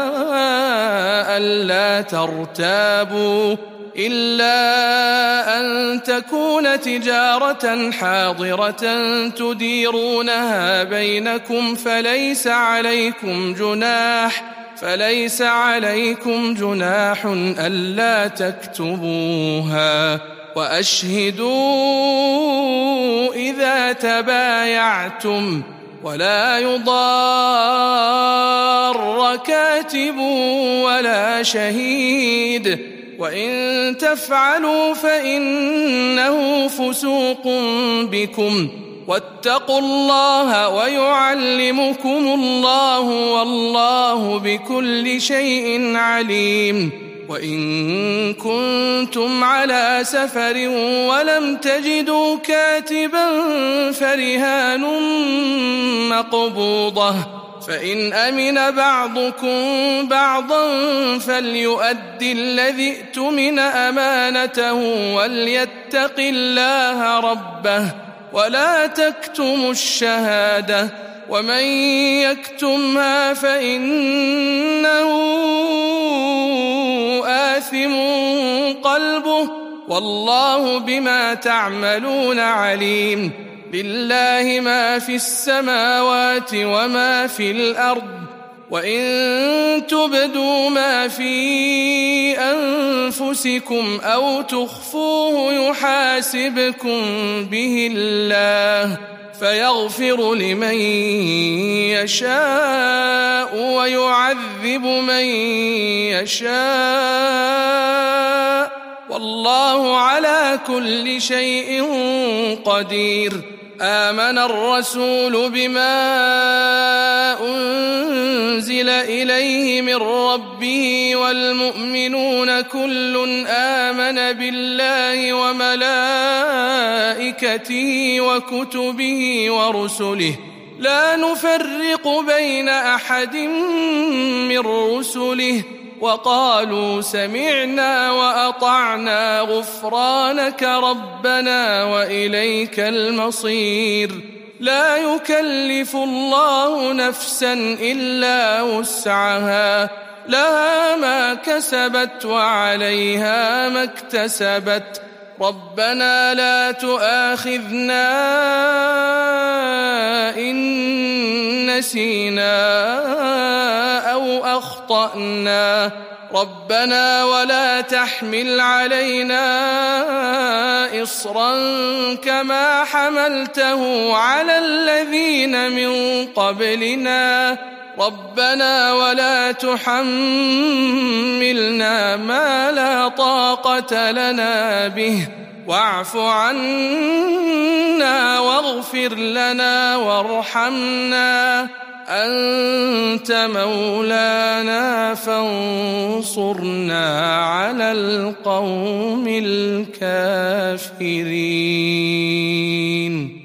ألا ترتابوا، إلا أن تكون تجارة حاضرة تديرونها بينكم فليس عليكم جناح فليس عليكم جناح ألا تكتبوها، وأشهدوا إذا تبايعتم، ولا يضار كاتب ولا شهيد، وإن تفعلوا فإنه فسوق بكم، واتقوا الله ويعلمكم الله والله بكل شيء عليم. وإن كنتم على سفر ولم تجدوا كاتبا فرهان مقبوضة، فإن أمن بعضكم بعضا فليؤدي الذي ائتمن أمانته وليتق الله ربه، ولا تكتموا الشهادة، ومن يكتمها فإنه آثم قلبه، والله بما تعملون عليم. لله ما في السماوات وما في الأرض، وإن تبدوا ما في أنفسكم أو تخفوه يحاسبكم به الله، فيغفر لمن يشاء ويعذب من يشاء، والله على كل شيء قدير. آمن الرسول بما أنزل إليه من ربه والمؤمنون كل آمن بالله وملائكته وكتبه ورسله لا نفرق بين أحد من رسله، وقالوا سمعنا وأطعنا غفرانك ربنا وإليك المصير. لا يكلف الله نفسا إلا وسعها، لها ما كسبت وعليها ما اكتسبت. ربنا لا تؤاخذنا إن نسينا أو أخطأنا، ربنا ولا تحمل علينا إصرا كما حملته على الذين من قبلنا، ربنا ولا تحملنا ما لا طاقة لنا به، واعف عنا واغفر لنا وارحمنا، أنت مولانا فانصرنا على القوم الكافرين.